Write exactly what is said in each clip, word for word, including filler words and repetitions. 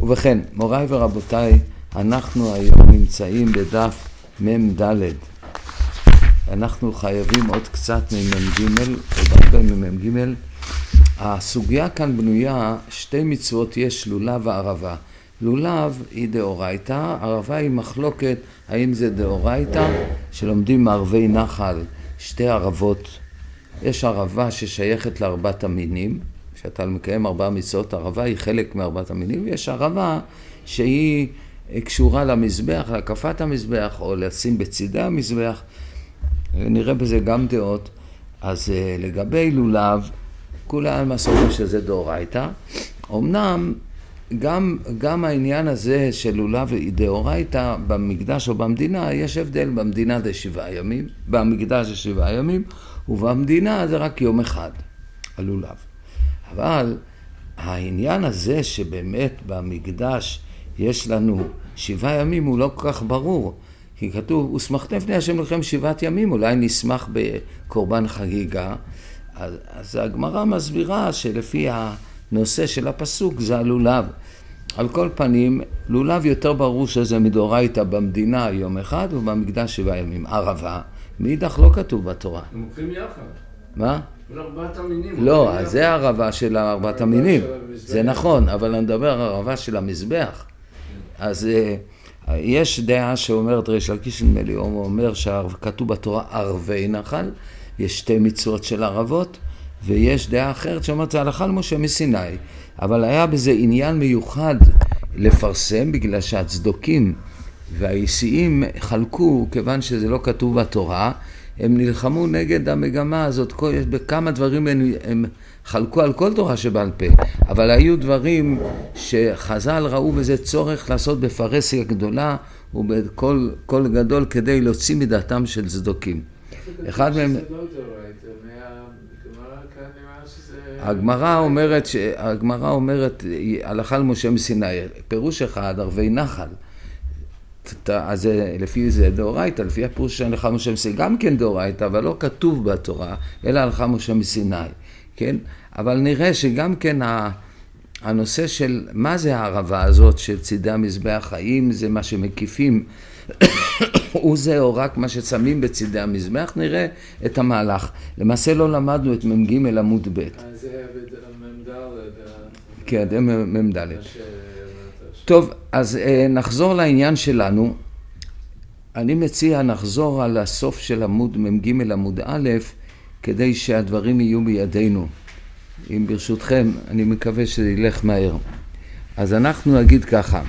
ובכן, מוריי ורבותיי, אנחנו היום נמצאים בדף ממד. אנחנו חייבים עוד קצת ממ"ג, עוד הרבה ממ"ג. הסוגיה כאן בנויה, שתי מצוות יש, לולב וערבה. לולב היא דאורייתא, ערבה היא מחלוקת, האם זה דאורייתא, שלומדים מערבי נחל, שתי ערבות. יש ערבה ששייכת לארבעת המינים, שאתה מקיים ארבע מצוות, ערבה היא חלק מארבעת המינים, ויש ערבה שהיא קשורה למזבח, להקפת המזבח, או לשים בצידי המזבח, נראה בזה גם דעות. אז לגבי לולב, כולם מסורים שזה דאורייתא. אמנם גם, גם העניין הזה של לולב היא דאורייתא במקדש או במדינה, יש הבדל. במדינה זה שבעה ימים, במקדש זה שבעה ימים, ובמדינה זה רק יום אחד, הלולב. אבל העניין הזה שבאמת במקדש יש לנו שבעה ימים הוא לא כל כך ברור. כי כתוב, ושמחתם לפני השם לכם שבעת ימים, אולי נשמח בקורבן חגיגה. אז, אז הגמרא מסבירה שלפי הנושא של הפסוק זה הלולב. על כל פנים, לולב יותר ברור שזה מדאורייתא במדינה יום אחד ובמקדש שבעה ימים. ערבה, מאידך לא כתוב בתורה. הם הולכים יחד. מה? כל ארבעת המינים. לא, אז זה הערבה של ארבעת המינים. זה נכון, אבל אני מדבר על הערבה של המזבח. אז יש דעה שאומרת, ריש לקיש נדמה לי, הוא אומר שכתוב בתורה ערבי נחל, יש שתי מצוות של ערבות, ויש דעה אחרת שאומרת זה הלכה למשה מסיני. אבל היה בזה עניין מיוחד לפרסם, בגלל שהצדוקים והאיסיים חלקו, כיוון שזה לא כתוב בתורה, הם נלחמו נגד המגמה הזאת. בכמה דברים הם, הם חלקו על כל תורה שבעל פה, אבל היו דברים שחז"ל ראו בזה צורך לעשות בפרהסיה גדולה ובכל כל גדול כדי להוציא מדעתם של צדוקים. אחד מהם... הגמרא אומרת, הגמרא אומרת, הלכה למשה מסיני, פירוש אחד, ערבי נחל. אז לפי זה דאורייתא, לפי הפירוש של הלכה משה מסיני, גם כן דאורייתא, אבל לא כתוב בתורה, אלא הלכה משה מסיני, כן? אבל נראה שגם כן הנושא של מה זה הערבה הזאת של צידי המזבח, האם זה מה שמקיפים, הוא זה או רק מה ששמים בצידי המזבח, נראה את המהלך. למעשה לא למדנו את ממ"ג עמוד ב'. זה ממ"ד. כן, זה ממ"ד. טוב, אז נחזור לעניין שלנו. אני מציע נחזור על הסוף של עמוד ממ"ג עמוד א', כדי שהדברים יהיו בידינו. אם ברשותכם, אני מקווה שזה ילך מהר. אז אנחנו נגיד ככה.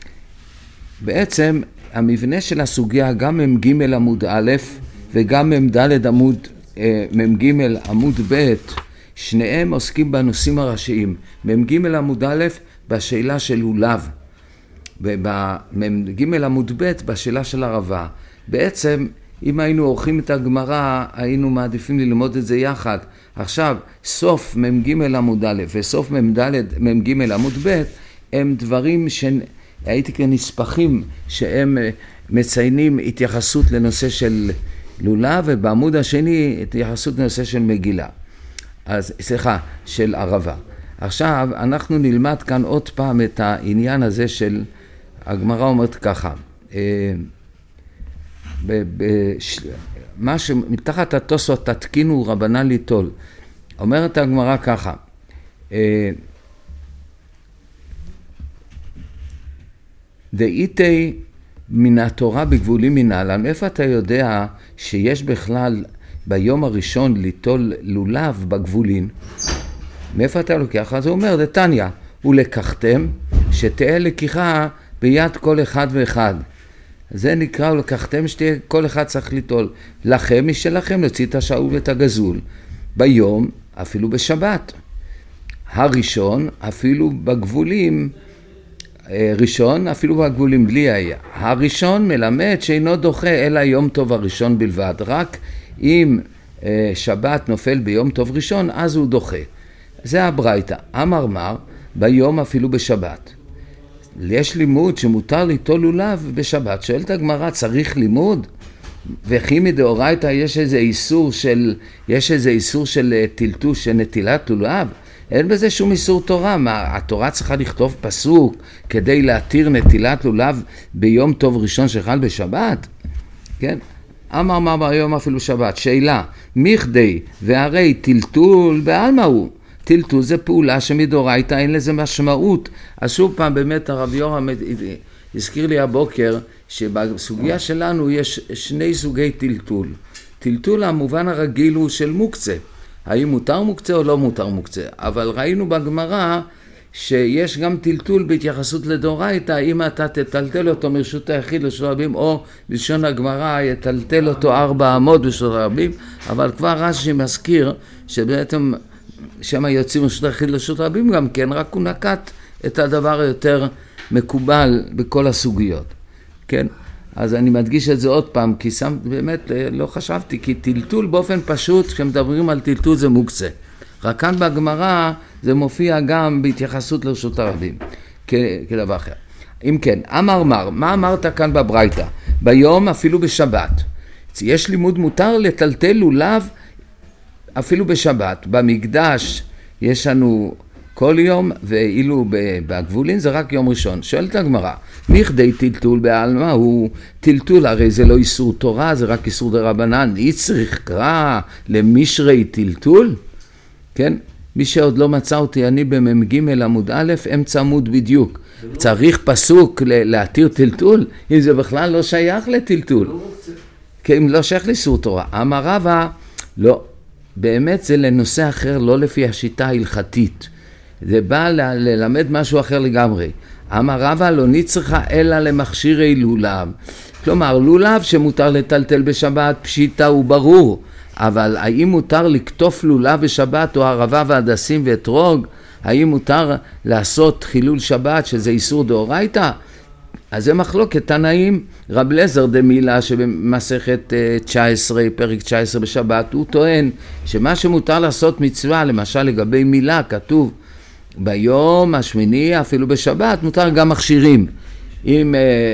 בעצם המבנה של הסוגיה, גם ממ"ג עמוד א' וגם ממ"ד עמוד, ממ"ג עמוד ב', שניהם עוסקים בנושאים הראשיים. ממ"ג עמוד א' בשאלה של לולב, ובמ"ג עמוד ב' בשאלה של ערבה. בעצם אם היינו עורכים את הגמרא, היינו מעדיפים ללמוד את זה יחד. עכשיו, סוף ממ"ג עמוד א' וסוף ממ"ג עמוד ב' הם דברים שהייתי כנספחים, שהם מציינים התייחסות לנושא של לולב, ובעמוד השני התייחסות לנושא של מגילה. אז סליחה, של ערבה. עכשיו אנחנו נלמד כאן עוד פעם את העניין הזה של, הגמרא אומרת ככה, מה שמתחת התוספות תתקינו רבנן ליטול, אומרת הגמרא ככה, דאיתי מן התורה בגבולים מנהלן, איפה אתה יודע שיש בכלל ביום הראשון ליטול לולב בגבולין? מאיפה אתה לוקח? אז הוא אומר, דתניא, ולקחתם שתהיה לקיחה ביד כל אחד ואחד. זה נקרא ולקחתם שתהיה, כל אחד צריך ליטול. לכם משלכם להוציא את השאול ואת הגזול. ביום, אפילו בשבת. הראשון, אפילו בגבולים, ראשון, אפילו בגבולים בלי היה. הראשון מלמד שאינו דוחה אלא יום טוב הראשון בלבד. רק אם שבת נופל ביום טוב ראשון, אז הוא דוחה. זה הברייתא. אמר מר, ביום אפילו בשבת. יש לימוד שמותר ליטול לולב בשבת. שואלת הגמרא, צריך לימוד? וכי מדאורייתא יש איזה איסור של, יש איזה איסור של טלטוש, של נטילת לולב? אין בזה שום איסור תורה. מה, התורה צריכה לכתוב פסוק כדי להתיר נטילת לולב ביום טוב ראשון שחל בשבת? כן? אמר מה ביום אפילו שבת. שאלה, מכדי והרי טלטול בעלמא הוא. טלטול זה פעולה שמדאורייתא אין לזה משמעות. אז שוב פעם באמת הרב יורם הזכיר לי הבוקר שבסוגיה שלנו יש שני סוגי טלטול. טלטול המובן הרגיל הוא של מוקצה. האם מותר מוקצה או לא מותר מוקצה. אבל ראינו בגמרא שיש גם טלטול בהתייחסות לדאורייתא, אם אתה תטלטל אותו מרשות היחיד לרשות הרבים, או בלשון הגמרא יטלטל אותו ארבע אמות ברשות הרבים, אבל כבר רש"י מזכיר שבעצם שם יוצאים מרשות היחיד לרשות הרבים גם כן, רק הוא נקט את הדבר היותר מקובל בכל הסוגיות. כן? אז אני מדגיש את זה עוד פעם, כי שם, באמת לא חשבתי, כי טלטול באופן פשוט, כשמדברים על טלטול זה מוקצה. רק כאן בגמרא זה מופיע גם בהתייחסות לרשות הרבים, כ- כדבר אחר. אם כן, אמר מר, מה אמרת כאן בברייתא? ביום אפילו בשבת. יש לימוד מותר לטלטל לולב אפילו בשבת. במקדש יש לנו כל יום, ואילו בגבולין זה רק יום ראשון. שואלת הגמרא, מכדי טלטול בעלמא הוא טלטול, הרי זה לא איסור תורה, זה רק איסור דרבנן. אי צריך קרא למשרי טלטול? כן? מי שעוד לא מצא אותי, אני במ"ג עמוד א', אמצע עמוד בדיוק. צריך פסוק להתיר טלטול? אם זה בכלל לא שייך לטלטול. כי אם לא שייך לאיסור תורה. אמר רבא, לא. באמת זה לנושא אחר, לא לפי השיטה ההלכתית. זה בא ל- ללמד משהו אחר לגמרי. אמר רבא, לא נצרכה אלא למכשירי לולב. כלומר, לולב שמותר לטלטל בשבת, פשיטה וברור. אבל האם מותר לקטוף לולב בשבת או ערבה והדסים ואתרוג? האם מותר לעשות חילול שבת שזה איסור דאורייתא? אז זה מחלוקת תנאים. רב אליעזר דמילה שבמסכת תשע עשרה, פרק תשע עשרה בשבת, הוא טוען שמה שמותר לעשות מצווה, למשל לגבי מילה, כתוב ביום השמיני אפילו בשבת, מותר גם מכשירים. אם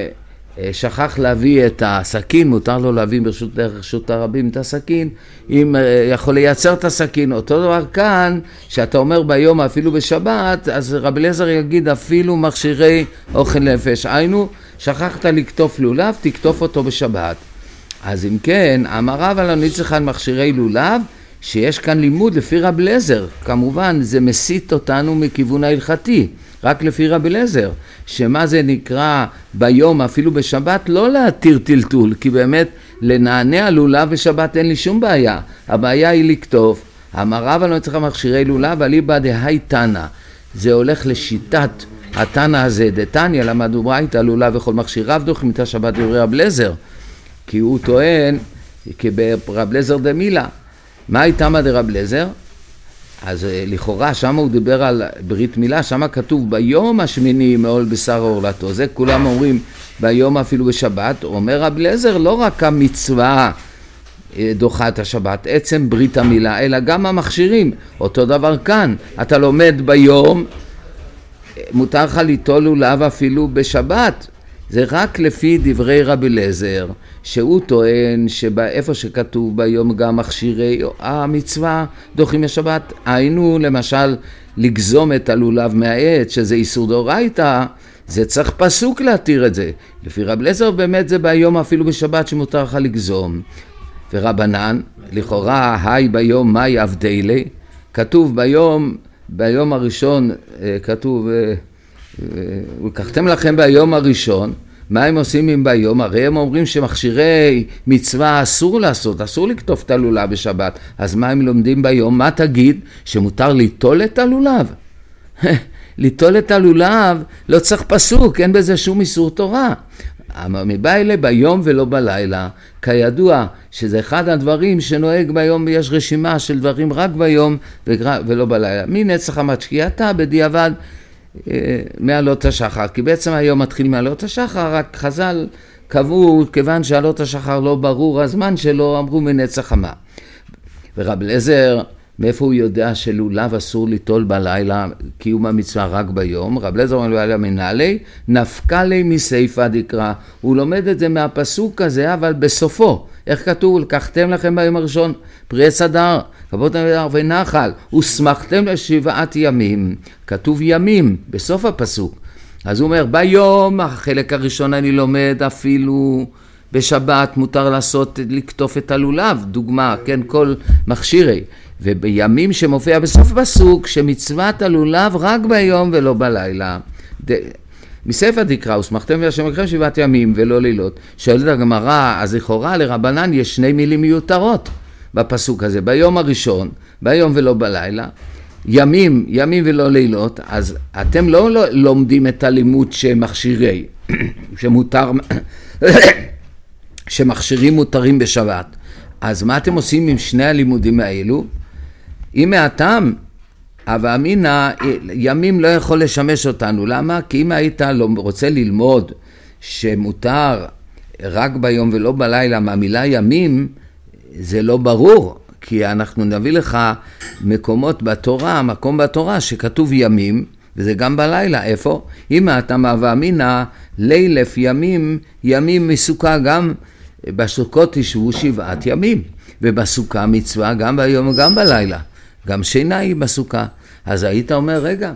שכח להביא את הסכין, מותר לו להביא ברשות רשות הרבים את הסכין. אם יכול לייצר את הסכין, אותו דבר כאן, שאתה אומר ביום אפילו בשבת, אז רב אליעזר יגיד אפילו מכשירי אוכל נפש. היינו, שכחת לקטוף לולב, תקטוף אותו בשבת. אז אם כן, אמר רבא, לא נצטרך על מכשירי לולב, שיש כאן לימוד לפי רב אליעזר. כמובן, זה מסית אותנו מכיוון ההלכתי. רק לפי רב אליעזר, שמה זה נקרא ביום אפילו בשבת לא להתיר טלטול, כי באמת לנענע לולב בשבת אין לי שום בעיה. הבעיה היא לכתוב. אמר רבא לא צריך מכשירי לולב, אבל איבא דהי תנא. זה הולך לשיטת התנא הזה, דתניא למדו ברייתא לולב וכל מכשיריו דוחים את השבת דברי רב אליעזר. כי הוא טוען, כברב אליעזר דמילה. מה הייתה מה דרב אליעזר? אז לכאורה שם הוא דיבר על ברית מילה, שם כתוב ביום השמיני מעול בשר עורלתו, זה כולם אומרים ביום אפילו בשבת. אומר רב אליעזר לא רק המצווה דוחה את השבת, עצם ברית המילה, אלא גם המכשירים. אותו דבר כאן, אתה לומד ביום, מותר לך ליטול לולב אפילו בשבת. זה רק לפי דברי רב אליעזר, שהוא טוען שבאיפה שכתוב ביום גם מכשירי המצווה דוחים השבת, היינו למשל לגזום את הלולב מהעץ, שזה איסור דאורייתא, זה צריך פסוק להתיר את זה. לפי רב אליעזר באמת זה ביום אפילו בשבת שמותר לך לגזום. ורבנן, לכאורה, היי ביום מאי אבדלי, כתוב ביום, ביום הראשון, כתוב, ולקחתם לכם ביום הראשון, מה הם עושים עם ביום? הרי הם אומרים שמכשירי מצווה אסור לעשות, אסור לכתוב את הלולב בשבת. אז מה הם לומדים ביום? מה תגיד? שמותר ליטול את הלולב? ליטול את הלולב לא צריך פסוק, אין בזה שום איסור תורה. מבא אלה ביום ולא בלילה, כידוע שזה אחד הדברים שנוהג ביום, יש רשימה של דברים רק ביום ולא בלילה. מנצח המשקיעתה בדיעבד מעלות השחר, כי בעצם היום מתחיל מעלות השחר, רק חז"ל קבעו, כיוון שעלות השחר לא ברור הזמן שלו, אמרו מנצח חמה. ורב אליעזר, מאיפה הוא יודע שלולב אסור ליטול בלילה, קיום המצווה רק ביום? רב אליעזר אומר בלילה מנהלי, נפקא לי מסייפא דקרא. הוא לומד את זה מהפסוק הזה, אבל בסופו. איך כתוב? לקחתם לכם ביום הראשון פרי עץ הדר, כבוד נהדר ונחל, ושמחתם לשבעת ימים. כתוב ימים בסוף הפסוק. אז הוא אומר, ביום, החלק הראשון אני לומד, אפילו בשבת מותר לעשות, לקטוף את הלולב, דוגמה, כן, כל מכשירי. ובימים שמופיע בסוף הפסוק, שמצוות הלולב רק ביום ולא בלילה. ד... מספר דקרא, ושמחתם להשם לכם שבעת ימים ולא לילות. שואלת הגמרא, אז לכאורה לרבנן יש שני מילים מיותרות בפסוק הזה. ביום הראשון, ביום ולא בלילה, ימים, ימים ולא לילות, אז אתם לא לומדים את הלימוד שמכשירי, שמותר, שמכשירים מותרים בשבת. אז מה אתם עושים עם שני הלימודים האלו? אם מהטעם, אבל אמינא, ימים לא יכול לשמש אותנו. למה? כי אם היית רוצה ללמוד שמותר רק ביום ולא בלילה מהמילה ימים, זה לא ברור. כי אנחנו נביא לך מקומות בתורה, מקום בתורה שכתוב ימים, וזה גם בלילה. איפה? אם אתה מאמינא, לילף ימים, ימים מסוכה גם, בסוכות תשבו שבעת ימים, ובסוכה מצווה גם ביום וגם בלילה. גם שינה היא בסוכה. אז היית אומר, רגע,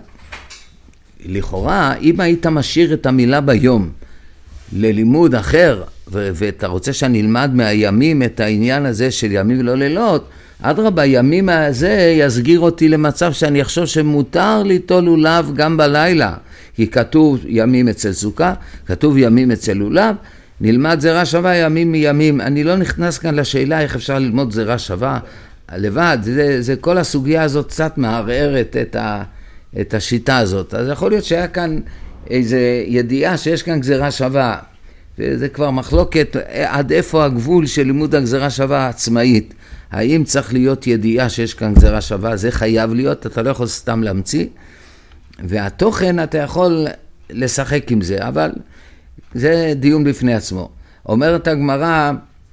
לכאורה, אם היית משאיר את המילה ביום ללימוד אחר, ו- ואתה רוצה שאני אלמד מהימים את העניין הזה של ימים ולא לילות, אדרבה, הימים הזה יסגיר אותי למצב שאני אחשוב שמותר ליטול לולב גם בלילה. כי כתוב ימים אצל סוכה, כתוב ימים אצל לולב, נלמד זרע שווה ימים מימים. אני לא נכנס כאן לשאלה איך אפשר ללמוד זרע שווה לבד. זה, זה כל הסוגיה הזאת קצת מערערת את, ה, את השיטה הזאת. אז יכול להיות שהיה כאן איזו ידיעה שיש כאן גזרה שווה. וזה כבר מחלוקת עד איפה הגבול של לימוד הגזרה שווה עצמאית. האם צריך להיות ידיעה שיש כאן גזרה שווה? זה חייב להיות, אתה לא יכול סתם להמציא. והתוכן אתה יכול לשחק עם זה, אבל זה דיון בפני עצמו. אומרת הגמרא,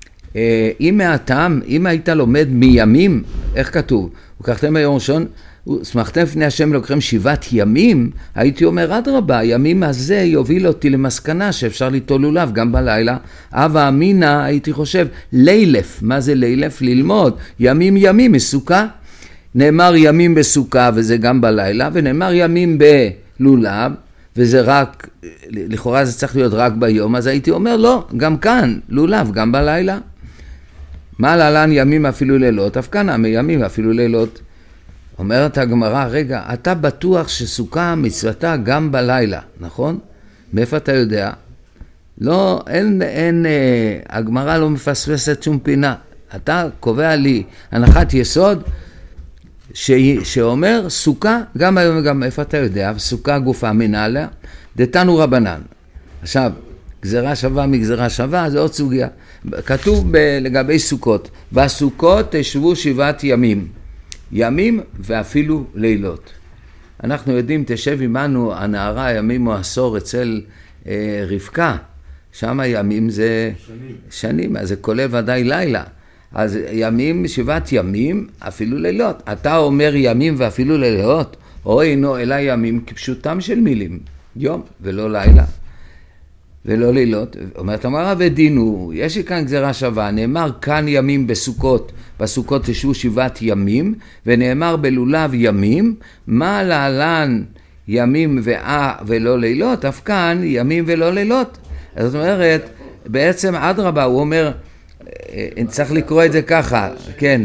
אם מהטעם, אם היית לומד מימים, איך כתוב? וכחתם ביום ראשון, שמחתם לפני השם לוקחים שבעת ימים, הייתי אומר, אדרבה, הימים הזה יוביל אותי למסקנה שאפשר ליטול לולב גם בלילה. אבא אמינא, הייתי חושב, לילף, מה זה לילף? ללמוד, ימים ימים מסוכה. נאמר ימים בסוכה וזה גם בלילה, ונאמר ימים בלולב, וזה רק, לכאורה זה צריך להיות רק ביום, אז הייתי אומר, לא, גם כאן, לולב, גם בלילה. מה להלן ימים אפילו לילות? אף כאן מימים אפילו לילות. אומרת הגמרא, רגע, אתה בטוח שסוכה מצוותה גם בלילה, נכון? מאיפה אתה יודע? לא, אין, אין, אה, הגמרא לא מפספסת שום פינה. אתה קובע לי הנחת יסוד ש... שאומר סוכה גם היום וגם איפה אתה יודע? סוכה גופה מנהלה, דתנו רבנן. עכשיו, גזרה שווה מגזרה שווה, זה עוד סוגיה. כתוב ב... לגבי סוכות, בסוכות תשבו שבעת ימים. ימים ואפילו לילות. אנחנו יודעים, תשב עמנו הנערה ימים או עשור אצל אה, רבקה, שם הימים זה שנים, שנים, אז זה כולל ודאי לילה. אז ימים, שבעת ימים, אפילו לילות. אתה אומר ימים ואפילו לילות, או אינו אלא ימים כפשוטם של מילים, יום ולא לילה. ולא לילות. אומרת אמרה ודינו, יש לי כאן גזרה שווה, נאמר כאן ימים בסוכות, בסוכות תשבו שבעת ימים, ונאמר בלולב ימים, מה להלן ימים ואה ולא לילות, אף כאן ימים ולא לילות. אז זאת אומרת, בעצם אדרבה, הוא אומר, צריך לקרוא את זה ככה, כן,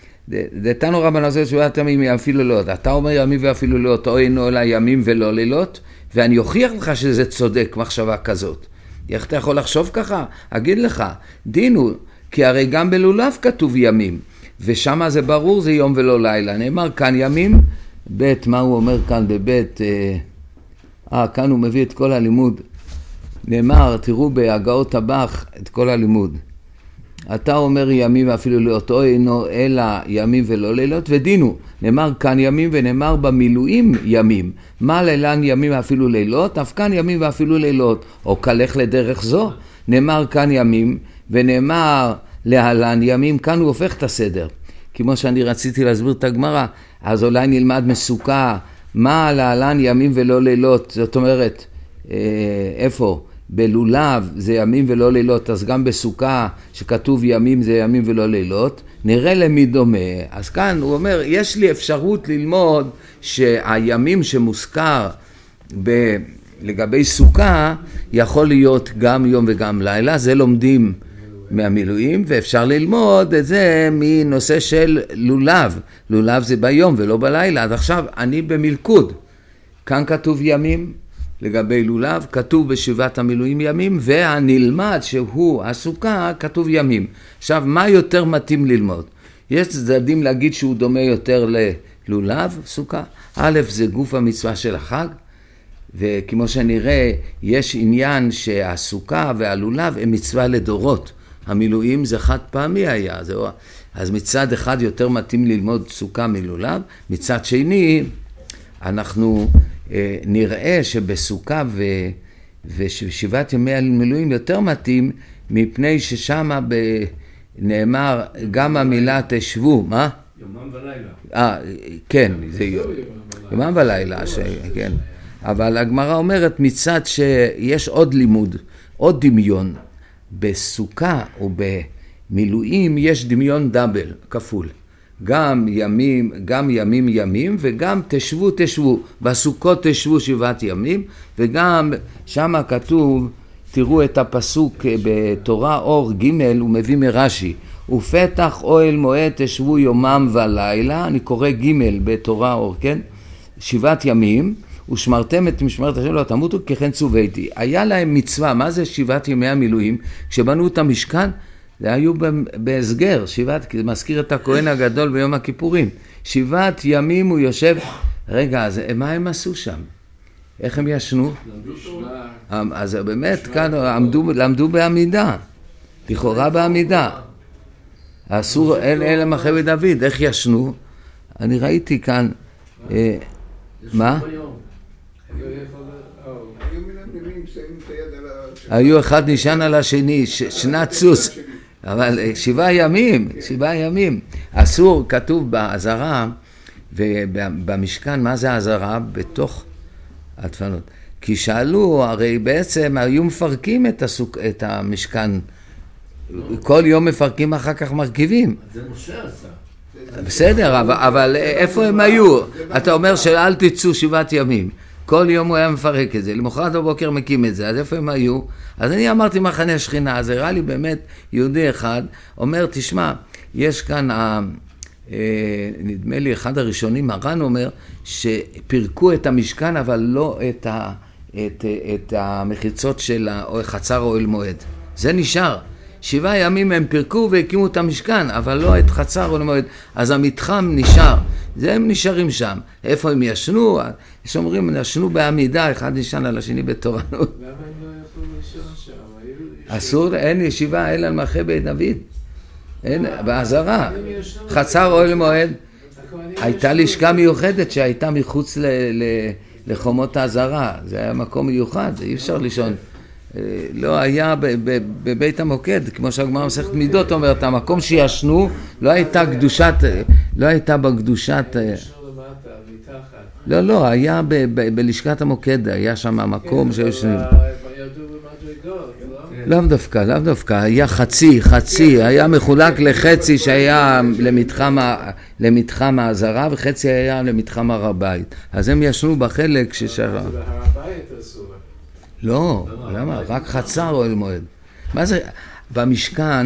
דתנו רבנן עושה שבעת ימים אפילו לילות, אתה אומר ימים ואפילו לילות, או אינו אלא ימים ולא לילות, ואני אוכיח לך שזה צודק מחשבה כזאת. איך אתה יכול לחשוב ככה? אגיד לך, דינו, כי הרי גם בלולב כתוב ימים, ושם זה ברור זה יום ולא לילה. נאמר כאן ימים, בית, מה הוא אומר כאן בבית? אה, אה, כאן הוא מביא את כל הלימוד. נאמר, תראו בהגאות הבח את כל הלימוד. אתה אומר ימים ואפילו לילות, או אינו אלא ימים ולא לילות, ודינו, נאמר כאן ימים ונאמר במילואים ימים. מה לילן ימים ואפילו לילות? אף כאן ימים ואפילו לילות. או כלך לדרך זו, נאמר כאן ימים ונאמר להלן ימים, כאן הוא הופך את הסדר. כמו שאני רציתי להסביר את הגמרא, אז אולי נלמד מסוכה, מה להלן ימים ולא לילות, זאת אומרת, איפה? בלולב זה ימים ולא לילות, אז גם בסוכה שכתוב ימים זה ימים ולא לילות, נראה למי דומה. אז כאן הוא אומר, יש לי אפשרות ללמוד שהימים שמוזכר ב... לגבי סוכה יכול להיות גם יום וגם לילה, זה לומדים מהמילואים, ואפשר ללמוד את זה מנושא של לולב. לולב זה ביום ולא בלילה. אז עכשיו אני במלכוד. כאן כתוב ימים לגבי לולב, כתוב בשבעת המילואים ימים, והנלמד שהוא הסוכה כתוב ימים. עכשיו, מה יותר מתאים ללמוד? יש צדדים להגיד שהוא דומה יותר ללולב, סוכה. א', זה גוף המצווה של החג, וכמו שנראה, יש עניין שהסוכה והלולב הם מצווה לדורות. המילואים זה חד פעמי היה. זה... אז מצד אחד יותר מתאים ללמוד סוכה מלולב, מצד שני, אנחנו אה, נראה שבסוכה ו... ושבעת ימי המילואים יותר מתאים, מפני ששמה ב... נאמר גם המילה תשבו, מה? יומם ולילה. אה, כן, זה יומם ולילה, ש... כן. אבל הגמרא אומרת מצד שיש עוד לימוד, עוד דמיון. בסוכה ובמילואים יש דמיון דאבל, כפול. גם ימים, גם ימים ימים, וגם תשבו תשבו. בסוכות תשבו שבעת ימים, וגם שם כתוב, תראו את הפסוק בתורה אור ג' הוא מביא מרש"י. ופתח אוהל מועד תשבו יומם ולילה, אני קורא ג' בתורה אור, כן? שבעת ימים. ושמרתם את משמרת השם לא תמותו ככן צוויתי. היה להם מצווה, מה זה שבעת ימי המילואים? כשבנו את המשכן, זה היו בהסגר, שבעת, כי זה מזכיר את הכהן הגדול ביום הכיפורים. שבעת ימים הוא יושב, רגע, אז מה הם עשו שם? איך הם ישנו? אז באמת, כאן עמדו, למדו בעמידה, לכאורה בעמידה. אסור, אין אלה מחווה דוד, איך ישנו? אני ראיתי כאן, מה? היו אחד נשען על השני, שנת סוס, אבל שבעה ימים, שבעה ימים. אסור, כתוב בעזרה, ובמשכן, מה זה העזרה? בתוך הדפנות. כי שאלו, הרי בעצם היו מפרקים את, הסוק, את המשכן, כל יום מפרקים, אחר כך מרכיבים. זה משה עשה. בסדר, אבל, אבל איפה הם היו? אתה אומר שאל תצאו שבעת ימים. כל יום הוא היה מפרק את זה, למחרת בבוקר מקים את זה, אז איפה הם היו? אז אני אמרתי מחנה שכינה, אז הראה לי באמת יהודי אחד, אומר, תשמע, יש כאן, ה, אה, נדמה לי אחד הראשונים, הר"ן אומר, שפרקו את המשכן, אבל לא את, ה, את, את המחיצות של חצר אוהל מועד. זה נשאר. שבעה ימים הם פרקו והקימו את המשכן, אבל לא את חצר אוהל מועד. אז המתחם נשאר. זה הם נשארים שם. איפה הם ישנו? יש אומרים, הם ישנו בעמידה, אחד נשען על השני בתורנות. למה הם לא יכלו לישון שם? אסור, אין ישיבה אלא על מלכי בית דוד. אין, בעזרה. חצר אוהל מועד. הייתה לשכה מיוחדת שהייתה מחוץ ל, ל, לחומות העזרה. זה היה מקום מיוחד, אי אפשר לישון. לא היה בבית המוקד, כמו שהגמרא מסכת מידות אומרת, המקום שישנו לא הייתה קדושת, לא הייתה בקדושת, לא, לא, היה בלשכת המוקד, היה שם מקום שישנו. לאו דווקא, לאו דווקא, היה חצי, חצי, היה מחולק לחצי שהיה למתחם, למתחם העזרה, וחצי היה למתחם הר הבית. אז הם ישנו בחלק ששרה. הר הבית אסור. לא, למה? רק חצר אוהל מועד. מה זה? במשכן,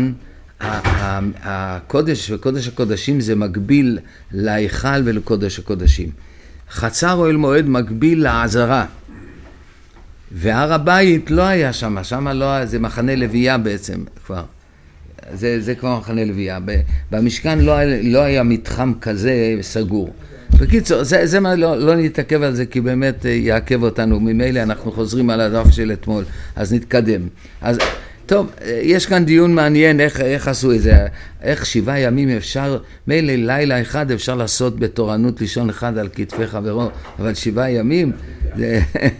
הקודש וקודש הקודשים זה מקביל להיכל ולקודש הקודשים. חצר אוהל מועד מקביל לעזרה. והר הבית לא היה שם, שם לא, זה מחנה לוויה בעצם כבר. זה, זה כבר מחנה לוויה. במשכן לא, לא היה מתחם כזה סגור. בקיצור, זה, זה מה, לא, לא נתעכב על זה, כי באמת יעכב אותנו. ממילא אנחנו חוזרים על הדף של אתמול, אז נתקדם. אז, טוב, יש כאן דיון מעניין, איך, איך עשו את זה, איך שבעה ימים אפשר, מילא לילה אחד אפשר לעשות בתורנות לישון אחד על כתפי חברו, אבל שבעה ימים, זה...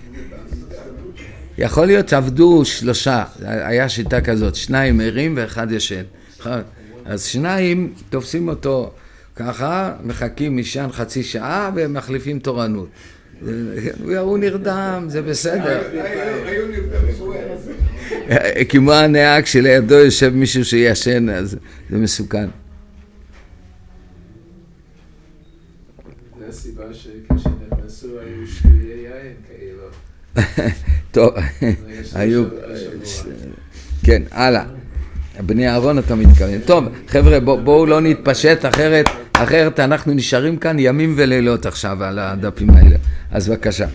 יכול להיות שעבדו שלושה, היה שיטה כזאת, שניים ערים ואחד ישן. אז שניים תופסים אותו ככה, מחכים משען חצי שעה ומחליפים תורנות. הוא נרדם, זה בסדר. היו נרדמים. כמו הנהג שלידו יושב מישהו שישן, אז זה מסוכן. זה הסיבה שכשנכנסו היו שטויי יין כאלו. טוב, היו... כן, הלאה. בני אהרון אתה מתכוון. טוב, חבר'ה, בואו לא נתפשט, אחרת, אחרת אנחנו נשארים כאן ימים ולילות עכשיו על הדפים האלה. אז בבקשה.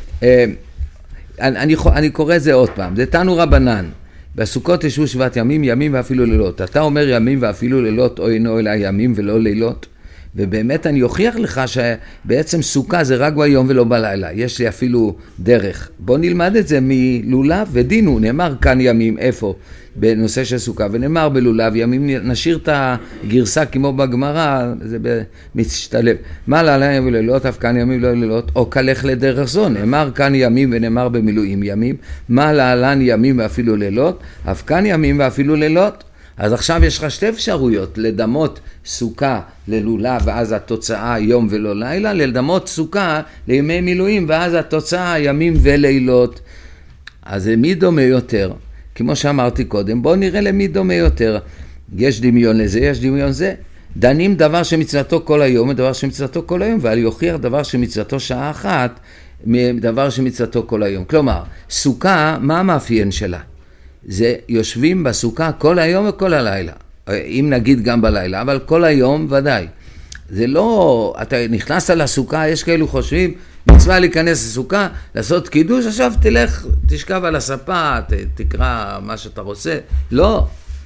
אני, אני קורא את זה עוד פעם. זה תנו רבנן. בסוכות ישבו שבעת ימים, ימים ואפילו לילות. אתה אומר ימים ואפילו לילות, או אינו אלא ימים ולא לילות. ובאמת אני אוכיח לך שבעצם סוכה זה רק ביום ולא בלילה. יש לי אפילו דרך. בוא נלמד את זה מלולב ודינו. נאמר כאן ימים, איפה? בנושא של סוכה. ונאמר בלולב ימים, נשאיר את הגרסה כמו בגמרא, זה מצטלב. מה לילה ולילות, אף כאן ימים ולא לילות, או כלך לדרך זו. נאמר כאן ימים ונאמר במילואים ימים. מה להלן ימים ואפילו לילות, אף כאן ימים ואפילו לילות. אז עכשיו יש לך שתי אפשרויות, לדמות סוכה ללולב ואז התוצאה יום ולא לילה, לדמות סוכה לימי מילואים ואז התוצאה ימים ולילות. אז מי דומה יותר? כמו שאמרתי קודם, בואו נראה למי דומה יותר. יש דמיון לזה, יש דמיון זה. דנים דבר שמצוותו כל היום ודבר שמצוותו כל היום, ועל יוכיח דבר שמצוותו שעה אחת מדבר שמצוותו כל היום. כלומר, סוכה, מה המאפיין שלה? זה יושבים בסוכה כל היום וכל הלילה. אם נגיד גם בלילה, אבל כל היום ודאי. זה לא, אתה נכנסת לסוכה, יש כאלו חושבים, מצווה להיכנס לסוכה, לעשות קידוש, עכשיו תלך, תשכב על הספה, ת, תקרא מה שאתה רוצה. לא.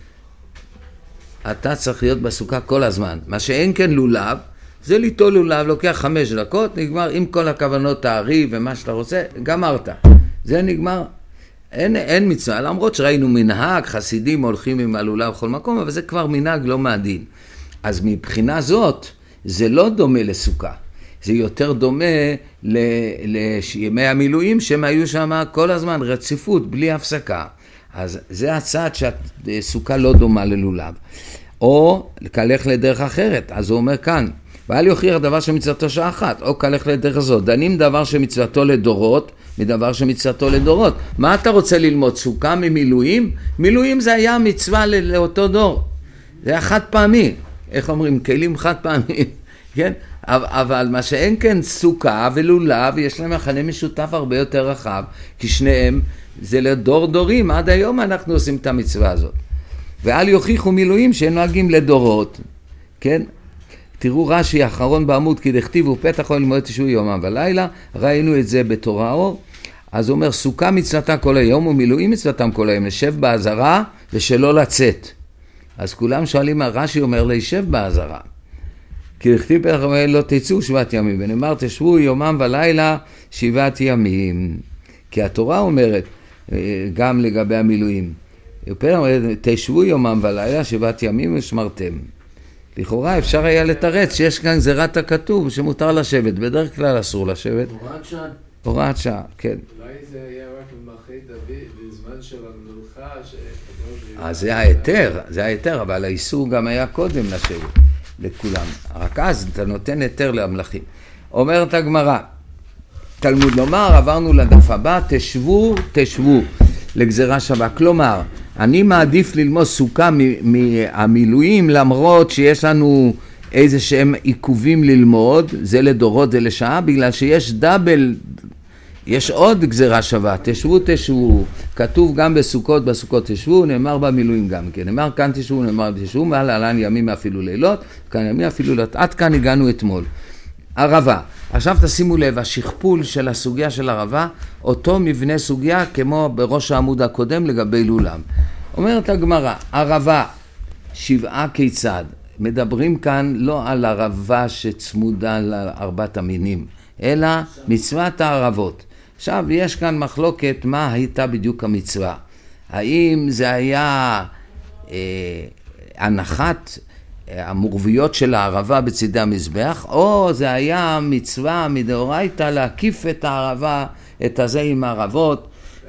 אתה צריך להיות בסוכה כל הזמן. מה שאין כן לולב, זה ליטול לולב, לוקח חמש דקות, נגמר עם כל הכוונות תארי ומה שאתה רוצה, גמרת. זה נגמר. אין, אין מצווה, למרות שראינו מנהג, חסידים הולכים עם הלולב בכל מקום, אבל זה כבר מנהג לא מעדין. אז מבחינה זאת, זה לא דומה לסוכה. זה יותר דומה לימי המילואים, שהם היו שם כל הזמן, רציפות, בלי הפסקה. אז זה הצד שהסוכה לא דומה ללולב. או כלך לדרך אחרת, אז הוא אומר כאן, ואל יוכיח דבר שמצוותו שעה אחת, או כלך לדרך זאת. דנים דבר שמצוותו לדורות, מדבר שמצוותו לדורות. מה אתה רוצה ללמוד? סוכה ממילואים? מילואים זה היה מצווה לאותו דור. זה היה חד פעמי. איך אומרים? כלים חד פעמי. כן? אבל מה שאין כן סוכה ולולב, יש להם מכנה משותף הרבה יותר רחב, כי שניהם זה לדור דורים. עד היום אנחנו עושים את המצווה הזאת. ואל יוכיחו מילואים שנוהגים לדורות. כן? תראו רש"י האחרון בעמוד, כי דכתיבו פתח אוהל מועד תשעו יומם ולילה, ראינו את זה בתורה אור. אז הוא אומר, סוכה מצוותה כל היום ומילואים מצוותם כל היום, לשב בעזרה ושלא לצאת. אז כולם שואלים, רש"י אומר, להישב בעזרה. כי דכתיב פתח אוהל לא תצאו שבעת ימים, ונאמר תשבו יומם ולילה שבעת ימים. כי התורה אומרת, גם לגבי המילואים, תשבו יומם ולילה שבעת ימים ושמרתם. לכאורה אפשר היה לתרץ שיש כאן גזירת הכתוב שמותר לשבת, בדרך כלל אסור לשבת. הוראת שעה. הוראת שעה, כן. אולי זה היה רק במלכי דוד, בזמן של המלוכה. אז זה ההיתר, זה ההיתר, אבל האיסור גם היה קודם לשבת, לכולם. רק אז אתה נותן היתר למלכים. אומרת הגמרא, תלמוד לומר, עברנו לדף הבא, תשבו, תשבו, לגזירה שווה. כלומר, אני מעדיף ללמוד סוכה מהמילואים, למרות שיש לנו איזה שהם עיכובים ללמוד, זה לדורות, זה לשעה, בגלל שיש דאבל, יש עוד גזירה שווה, תשבו, תשבו, כתוב גם בסוכות, בסוכות תשבו, נאמר במילואים גם כן, נאמר כאן תשבו, נאמר תשבו, מעל עלן ימים אפילו לילות, כאן ימים אפילו לילות, עד כאן הגענו אתמול. ערבה, עכשיו תשימו לב, השכפול של הסוגיה של ערבה, אותו מבנה סוגיה כמו בראש העמוד הקודם לגבי לולב. אומרת הגמרא, ערבה, שבעה כיצד, מדברים כאן לא על ערבה שצמודה לארבעת המינים, אלא מצוות הערבות. עכשיו יש כאן מחלוקת מה הייתה בדיוק המצווה. האם זה היה אה, הנחת המורביות של הערבה בצדי המזבח, או זה היה מצווה מדאורייתא להקיף את הערבה, את הזה עם הערבות,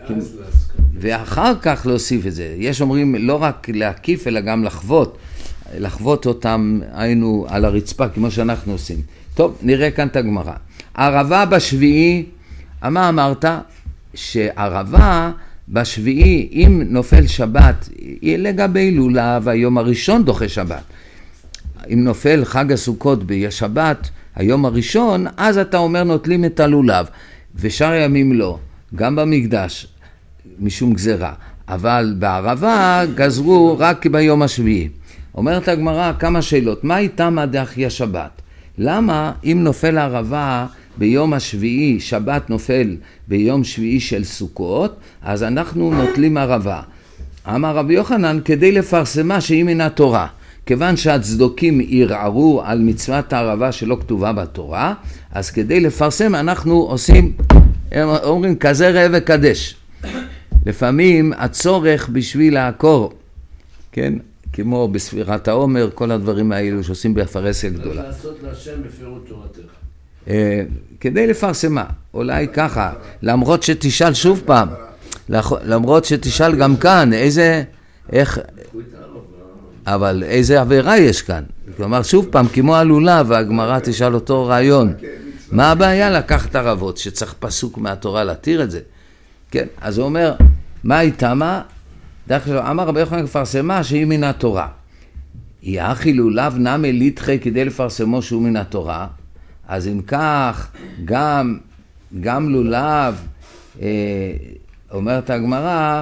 ואחר כך להוסיף את זה. יש אומרים לא רק להקיף אלא גם לחוות, לחוות אותם היינו על הרצפה כמו שאנחנו עושים. טוב, נראה כאן את הגמרא. ערבה בשביעי, מה אמרת? שערבה בשביעי, אם נופל שבת, לגבי לולב, היום הראשון דוחה שבת. אם נופל חג הסוכות בשבת, היום הראשון, אז אתה אומר נוטלים את הלולב, ושאר ימים לא, גם במקדש, משום גזרה. אבל בערבה גזרו רק ביום השביעי. אומרת הגמרא כמה שאלות, מה איתם דאחי השבת? למה אם נופל הערבה ביום השביעי, שבת נופל ביום שביעי של סוכות, אז אנחנו נוטלים ערבה. אמר רבי יוחנן, כדי לפרסמה שהיא מן התורה. כיוון שהצדוקים ערערו על מצוות הערבה שלא כתובה בתורה, אז כדי לפרסם אנחנו עושים, הם אומרים כזה ראה וקדש. לפעמים הצורך בשביל לעקור, כן? כמו בספירת העומר, כל הדברים האלו שעושים בפרהסיה גדולה. לעשות להשם בפירוט תורתך. כדי לפרסמה, אולי ככה, למרות שתשאל שוב פעם, למרות שתשאל גם כאן, איזה, איך, אבל איזה עבירה יש כאן? כלומר, שוב פעם, כמו הלולה, והגמרא תשאל אותו רעיון, מה הבעיה לקחת ערבות, שצריך פסוק מהתורה להתיר את זה? כן, אז הוא אומר, מה איתמה? דרך כלל, אמר רבי יוחנן לפרסמה שהיא מן התורה. יחי לולב נמי ליטחי כדי לפרסמו שהוא מן התורה, אז אם כך, גם, גם לולב, אה, אומרת הגמרא,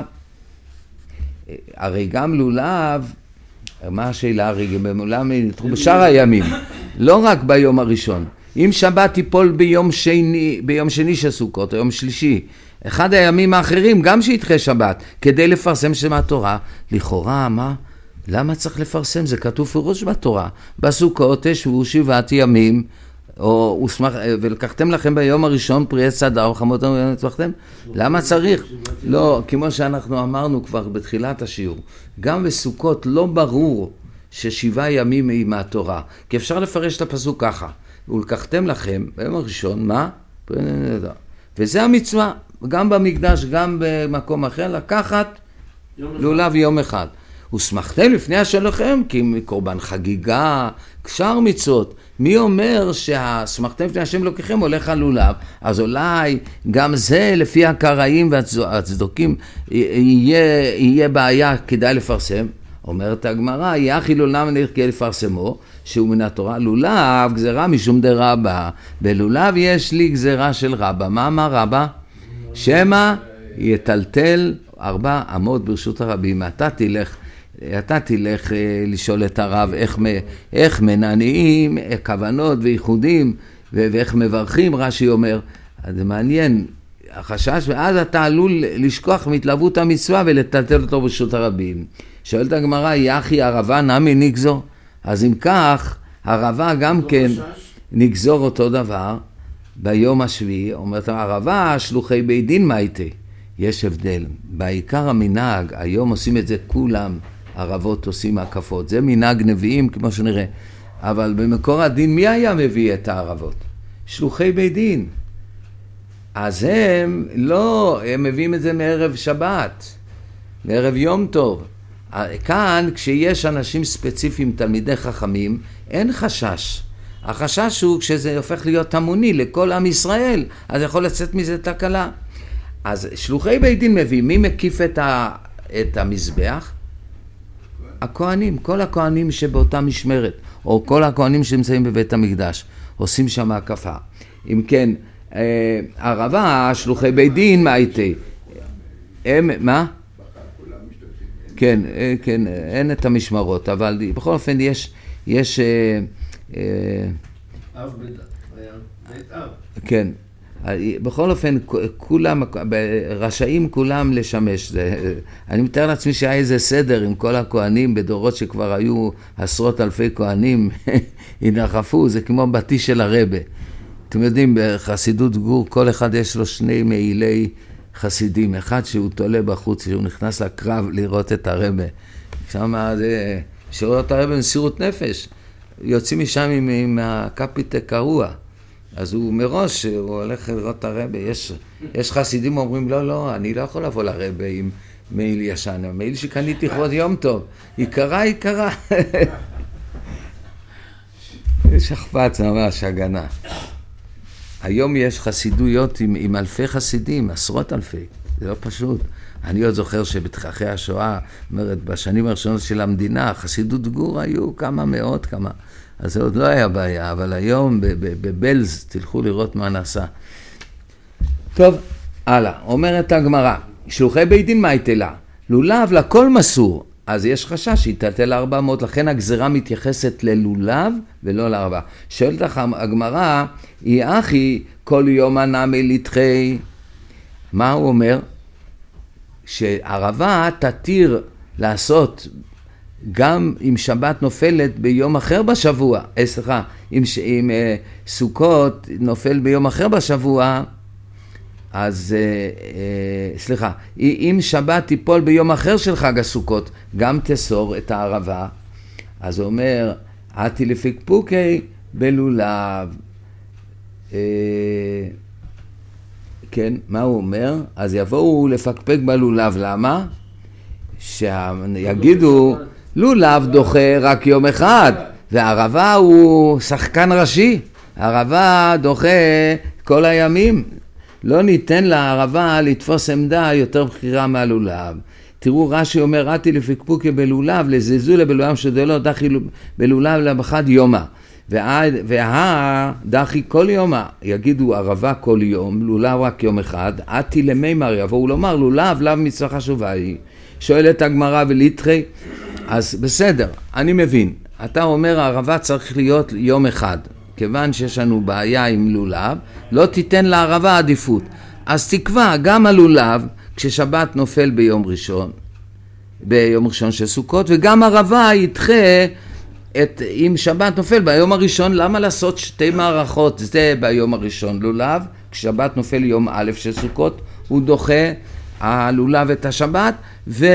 הרי גם לולב, מה השאלה הרי? במולם נתחו בשאר הימים, לא רק ביום הראשון. אם שבת תיפול ביום שני, ביום שני של סוכות, או יום שלישי, אחד הימים האחרים, גם שיתחה שבת, כדי לפרסם שם התורה, לכאורה, מה? למה צריך לפרסם? זה כתוב פירוש בתורה. בסוכות תשבו שבעת ימים, או וסמך, ולקחתם לכם ביום הראשון פרי עץ הדר, חמות נצמחתם? למה צריך? לא, כמו שאנחנו אמרנו כבר בתחילת השיעור, גם בסוכות לא ברור ששבעה ימים היא מהתורה, כי אפשר לפרש את הפסוק ככה, ולקחתם לכם ביום הראשון, מה? וזה המצווה, גם במקדש, גם במקום אחר, לקחת לולב יום אחד. וסמכתם לפני השלכם, כי מקורבן חגיגה, קשר מצוות. מי אומר שהסמכתם לפני השם לוקחם הולך על לולב? אז אולי גם זה לפי הקראים והצדוקים יהיה, יהיה בעיה, כדאי לפרסם. אומרת הגמרא, יחי לולב נראה לפרסמו, שהוא מן התורה. לולב גזרה משום דרבה. בלולב יש לי גזרה של רבה. מה אמר רבה? שמה יטלטל ארבע אמות ברשות הרבים. אתה תלך אתה תלך לשאול את הרב איך, איך מנענעים, כוונות וייחודים, ואיך מברכים, רש"י אומר. אז זה מעניין, החשש, ואז אתה עלול לשכוח מתלוות המצווה ולטלטל אותו ברשות הרבים. שואלת הגמרא, יחי ערבה נמי נגזור? אז אם כך, ערבה גם כן נגזור אותו דבר ביום השביעי. אומרת ערבה, שלוחי בית דין מייטי. יש הבדל. בעיקר המנהג, היום עושים את זה כולם, ערבות עושים הקפות. זה מנהג נביאים כמו שנראה. אבל במקור הדין מי היה מביא את הערבות? שלוחי בית דין. אז הם לא, הם מביאים את זה מערב שבת, מערב יום טוב. כאן כשיש אנשים ספציפיים, תלמידי חכמים, אין חשש. החשש הוא כשזה הופך להיות המוני לכל עם ישראל, אז יכול לצאת מזה תקלה. אז שלוחי בית דין מביא, מי מקיף את, ה, את המזבח? הכהנים, כל הכהנים שבאותה משמרת, או כל הכהנים שנמצאים בבית המקדש, עושים שם הקפה. אם כן, ערבה, שלוחי בית דין, מה הייתי? הם, מה? כן, כן, אין את המשמרות, אבל בכל אופן יש, יש, אב בית אב. כן, בכל אופן, כולם, רשאים כולם לשמש. זה, אני מתאר לעצמי שהיה איזה סדר עם כל הכהנים בדורות שכבר היו עשרות אלפי כהנים, ינחפו, זה כמו בתי של הרבה. אתם יודעים, בחסידות גור, כל אחד יש לו שני מעילי חסידים. אחד שהוא תולה בחוץ, שהוא נכנס לקרב לראות את הרבה. שם זה, שרואות הרבה במסירות נפש. יוצאים משם עם, עם הקפיטה קרוע. אז הוא מראש, הוא הולך לראות את הרבה. יש, יש חסידים אומרים, לא, לא, אני לא יכול לבוא לרבה עם מעיל ישן. המעיל שקניתי לכבוד יום טוב. יקרה, יקרה. שכפ"ץ ממש הגנה. היום יש חסידויות עם, עם אלפי חסידים, עשרות אלפי, זה לא פשוט. אני עוד זוכר שבתחכי השואה, אומרת, בשנים הראשונות של המדינה, חסידות גור היו כמה מאות, כמה, אז זה עוד לא היה בעיה, אבל היום בבלז, תלכו לראות מה נעשה. טוב, הלאה, אומרת הגמרא, שלוחי בית דין מה יתלה? לולב לכל מסור, אז יש חשש שיתתל ארבע מאות, לכן הגזרה מתייחסת ללולב ולא לארבע. שואלת לך הגמרא, היא אחי כל יום הנמי לתחי, מה הוא אומר? שערבה תתיר לעשות גם אם שבת נופלת ביום אחר בשבוע, אה, סליחה, אם, אם אה, סוכות נופל ביום אחר בשבוע, אז, אה, אה, סליחה, אם שבת תיפול ביום אחר של חג הסוכות, גם תסור את הערבה. אז הוא אומר, עתי לפקפוקי בלולב. אה, כן, מה הוא אומר? אז יבואו לפקפק בלולב, למה? שיגידו, לולב דוחה רק יום אחד, והערבה הוא שחקן ראשי, הערבה דוחה כל הימים. לא ניתן לערבה לתפוס עמדה יותר בחירה מהלולב. תראו, רש"י אומר, עתי לפקפוקי בלולב, לזלזול בלולב שדלו דחי בלולב לבחד יומה. וה דחי כל יומה, יגידו ערבה כל יום, לולב רק יום אחד, עתי למימר, יבואו לומר, לולב, לאו מצווה חשובה היא. שואלת הגמרא וליטחי, אז בסדר, אני מבין. אתה אומר, הערבה צריך להיות יום אחד. כיוון שיש לנו בעיה עם לולב, לא תיתן לערבה עדיפות. אז תקבע גם הלולב, כששבת נופל ביום ראשון, ביום ראשון של סוכות, וגם ערבה ידחה את, אם שבת נופל ביום הראשון. למה לעשות שתי מערכות? זה ביום הראשון לולב, כששבת נופל יום א' של סוכות, הוא דוחה הלולב את השבת, ו...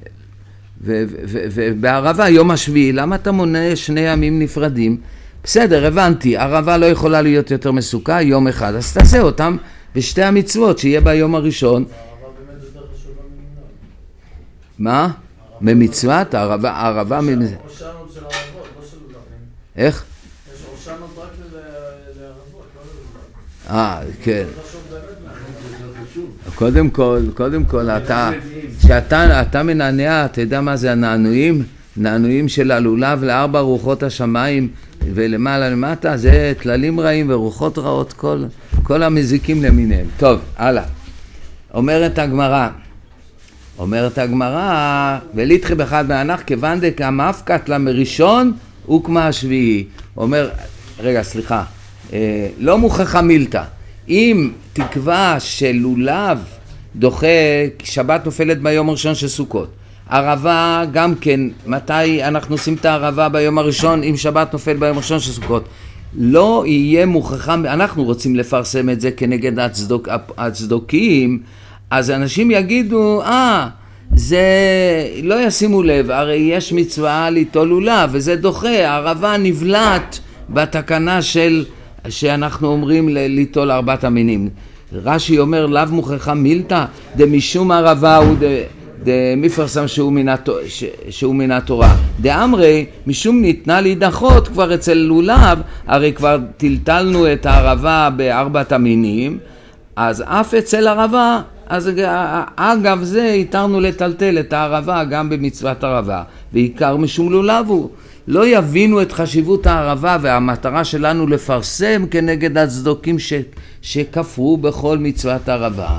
ובערבה יום השביעי. למה אתה מונה שני ימים נפרדים? בסדר, הבנתי, ערבה לא יכולה להיות יותר מסוכה, יום אחד, אז תעשה אותם בשתי המצוות, שיהיה ביום הראשון. הערבה באמת יותר חשובה ממינון. מה? במצוות? הערבה, הערבה... יש עושנות של ערבות, לא של לולבים. איך? יש עושנות רק לערבות, לא ללולב. אה, כן. זה חשוב באמת. קודם כל, קודם כל, אתה, שאתה, אתה מנענע, אתה יודע מה זה הנענועים? נענועים של הלולב לארבע רוחות השמיים, ולמעלה למטה, זה תללים רעים ורוחות רעות, כל, כל המזיקים למיניהם. טוב, הלאה. אומרת הגמרא, אומרת הגמרא, וליתחי באחד מהנח, כיוון דקמפקת לה מראשון, וכמה השביעי. אומר, רגע, סליחה, אה, לא מוכחה מילתא. אם תקווה שלולב דוחה, שבת נופלת ביום הראשון של סוכות, ערבה גם כן, מתי אנחנו עושים את הערבה ביום הראשון, אם שבת נופל ביום הראשון של סוכות, לא יהיה מוכחה, אנחנו רוצים לפרסם את זה כנגד הצדוק, הצדוקים, אז אנשים יגידו, אה, זה, לא ישימו לב, הרי יש מצווה ליטול לולב, וזה דוחה, הערבה נבלט בתקנה של, שאנחנו אומרים ליטול ארבעת המינים. רש"י אומר, לאו מוכחה מילתא, דמשום ערבה הוא ד... דמפרסם שהוא מן, שהוא מן התורה. דאמרי, משום ניתנה להידחות כבר אצל לולב, הרי כבר טלטלנו את הערבה בארבעת המינים, אז אף אצל ערבה, אז אגב זה התרנו לטלטל את הערבה גם במצוות ערבה, ועיקר משום לולב הוא. לא יבינו את חשיבות הערבה, והמטרה שלנו לפרסם כנגד הצדוקים ש, שכפרו בכל מצוות ערבה.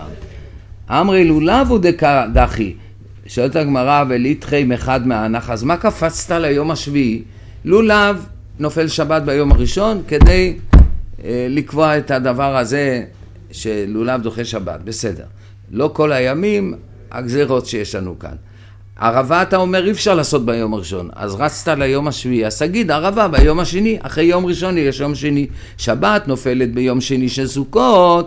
אמרי לולב הוא דחי. שואלת הגמרא, וליתחי אחד מהנח, אז מה קפצת ליום השביעי? לולב נופל שבת ביום הראשון כדי אה, לקבוע את הדבר הזה שלולב דוחה שבת. בסדר. לא כל הימים, הגזירות שיש לנו כאן. ערבה אתה אומר אי אפשר לעשות ביום הראשון, אז רצת ליום השביעי, אז תגיד ערבה ביום השני, אחרי יום ראשון יש יום שני, שבת נופלת ביום שני של סוכות,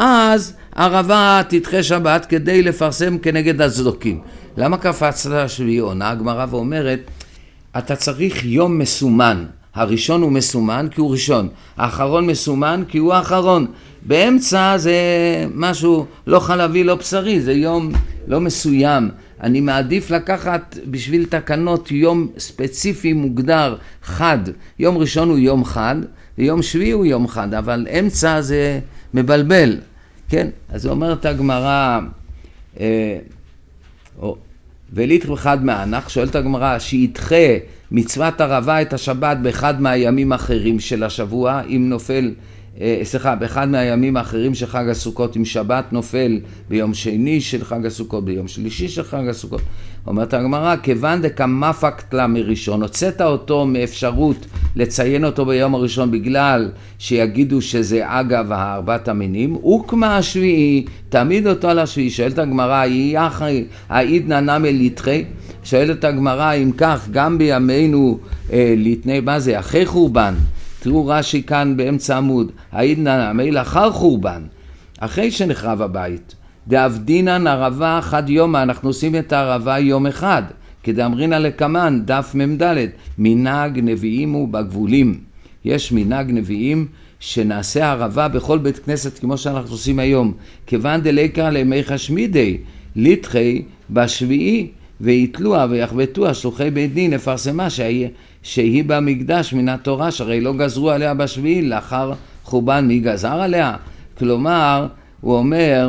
אז ערבה תדחה שבת כדי לפרסם כנגד הצדוקים. למה קפצת לשביעי? עונה הגמרא ואומרת, אתה צריך יום מסומן, הראשון הוא מסומן כי הוא ראשון, האחרון מסומן כי הוא האחרון, באמצע זה משהו לא חלבי לא בשרי, זה יום לא מסוים, אני מעדיף לקחת בשביל תקנות יום ספציפי מוגדר חד. יום ראשון הוא יום חד, ויום שביעי הוא יום חד, אבל אמצע זה מבלבל. כן? אז אומרת הגמרא, אה, או, וליטר אחד מהענך, שואלת הגמרא, שידחה מצוות ערבה את השבת באחד מהימים האחרים של השבוע, אם נופל, אה, סליחה, באחד מהימים האחרים של חג הסוכות, אם שבת נופל ביום שני של חג הסוכות, ביום שלישי של חג הסוכות. אומרת הגמרא, כיוון דקמפקט לה מראשון, הוצאת אותו מאפשרות לציין אותו ביום הראשון בגלל שיגידו שזה אגב הארבעת המינים, וכמה השביעי, תעמיד אותו על השביעי. שואלת הגמרא, העיד ננמי ליטחי, שואלת הגמרא, אם כך גם בימינו אה, ליטני, מה זה? אחרי חורבן. תראו רש"י כאן באמצע עמוד, העיד ננמי לאחר חורבן, אחרי שנחרב הבית. דאבדינן ערבה אחד יומה, אנחנו עושים את הערבה יום אחד, כדאמרינא לקמן, דף ממדלת, מנהג נביאים ובגבולים. יש מנהג נביאים שנעשה ערבה בכל בית כנסת כמו שאנחנו עושים היום, כיוון דליקרא לימי חשמידי, ליטחי בשביעי, ויתלוה ויחבטוה שלוחי בית דין, לפרסמה שהיא, שהיא במקדש מן התורה, שהרי לא גזרו עליה בשביעי, לאחר חורבן מי גזר עליה? כלומר, הוא אומר,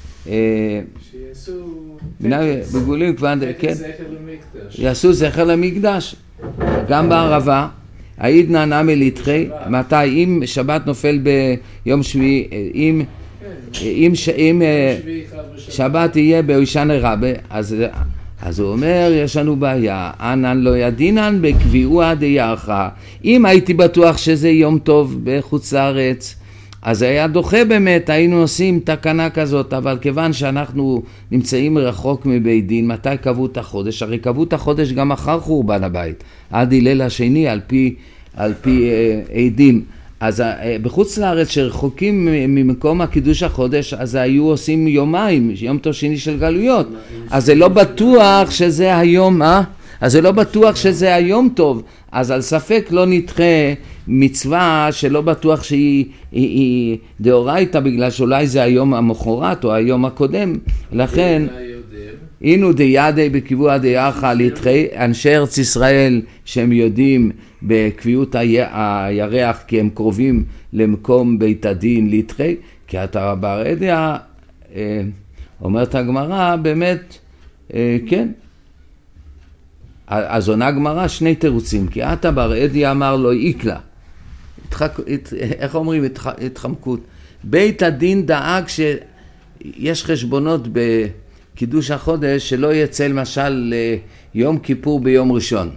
שיעשו בגבולים, כן, זכר למקדש. יעשו זכר למקדש. גם בערבה, העיד ננמי ליטחי, מתי? אם שבת נופל ביום שביעי, אם אם שבת יהיה באישן רבה, אז אז הוא אומר, יש לנו בעיה, אנן לא ידינן בקביעוה דיירחה. אם הייתי בטוח שזה יום טוב בחוץ לארץ, אז היה דוחה באמת, היינו עושים תקנה כזאת, אבל כיוון שאנחנו נמצאים רחוק מבית דין, מתי קבעו את החודש? הרי קבעו את החודש גם אחר חורבן הבית, עד הלל השני, על פי, על פי אה, עדים. אז אה, בחוץ לארץ שרחוקים ממקום הקידוש החודש, אז היו עושים יומיים, יום טוב שני של גלויות. אז זה לא בטוח שזה היום, אה? אז זה לא בטוח שזה היום טוב, אז על ספק לא נדחה מצווה שלא בטוח שהיא היא, היא דאורייתא, בגלל שאולי זה היום המחרת או היום הקודם. לכן, אינו דיידי בקביעות דיירחה ליטחי, אנשי ארץ ישראל שהם יודעים בקביעות הירח כי הם קרובים למקום בית הדין ליטחי, כי אתה ברדיה, אומרת הגמרא, באמת, כן. אז עונה גמרא שני תירוצים, כי אתה ברדיה אמר לו איקלה, התחק, הת, איך אומרים? התח, התחמקות. בית הדין דאג שיש חשבונות בקידוש החודש שלא יצא למשל יום כיפור ביום ראשון.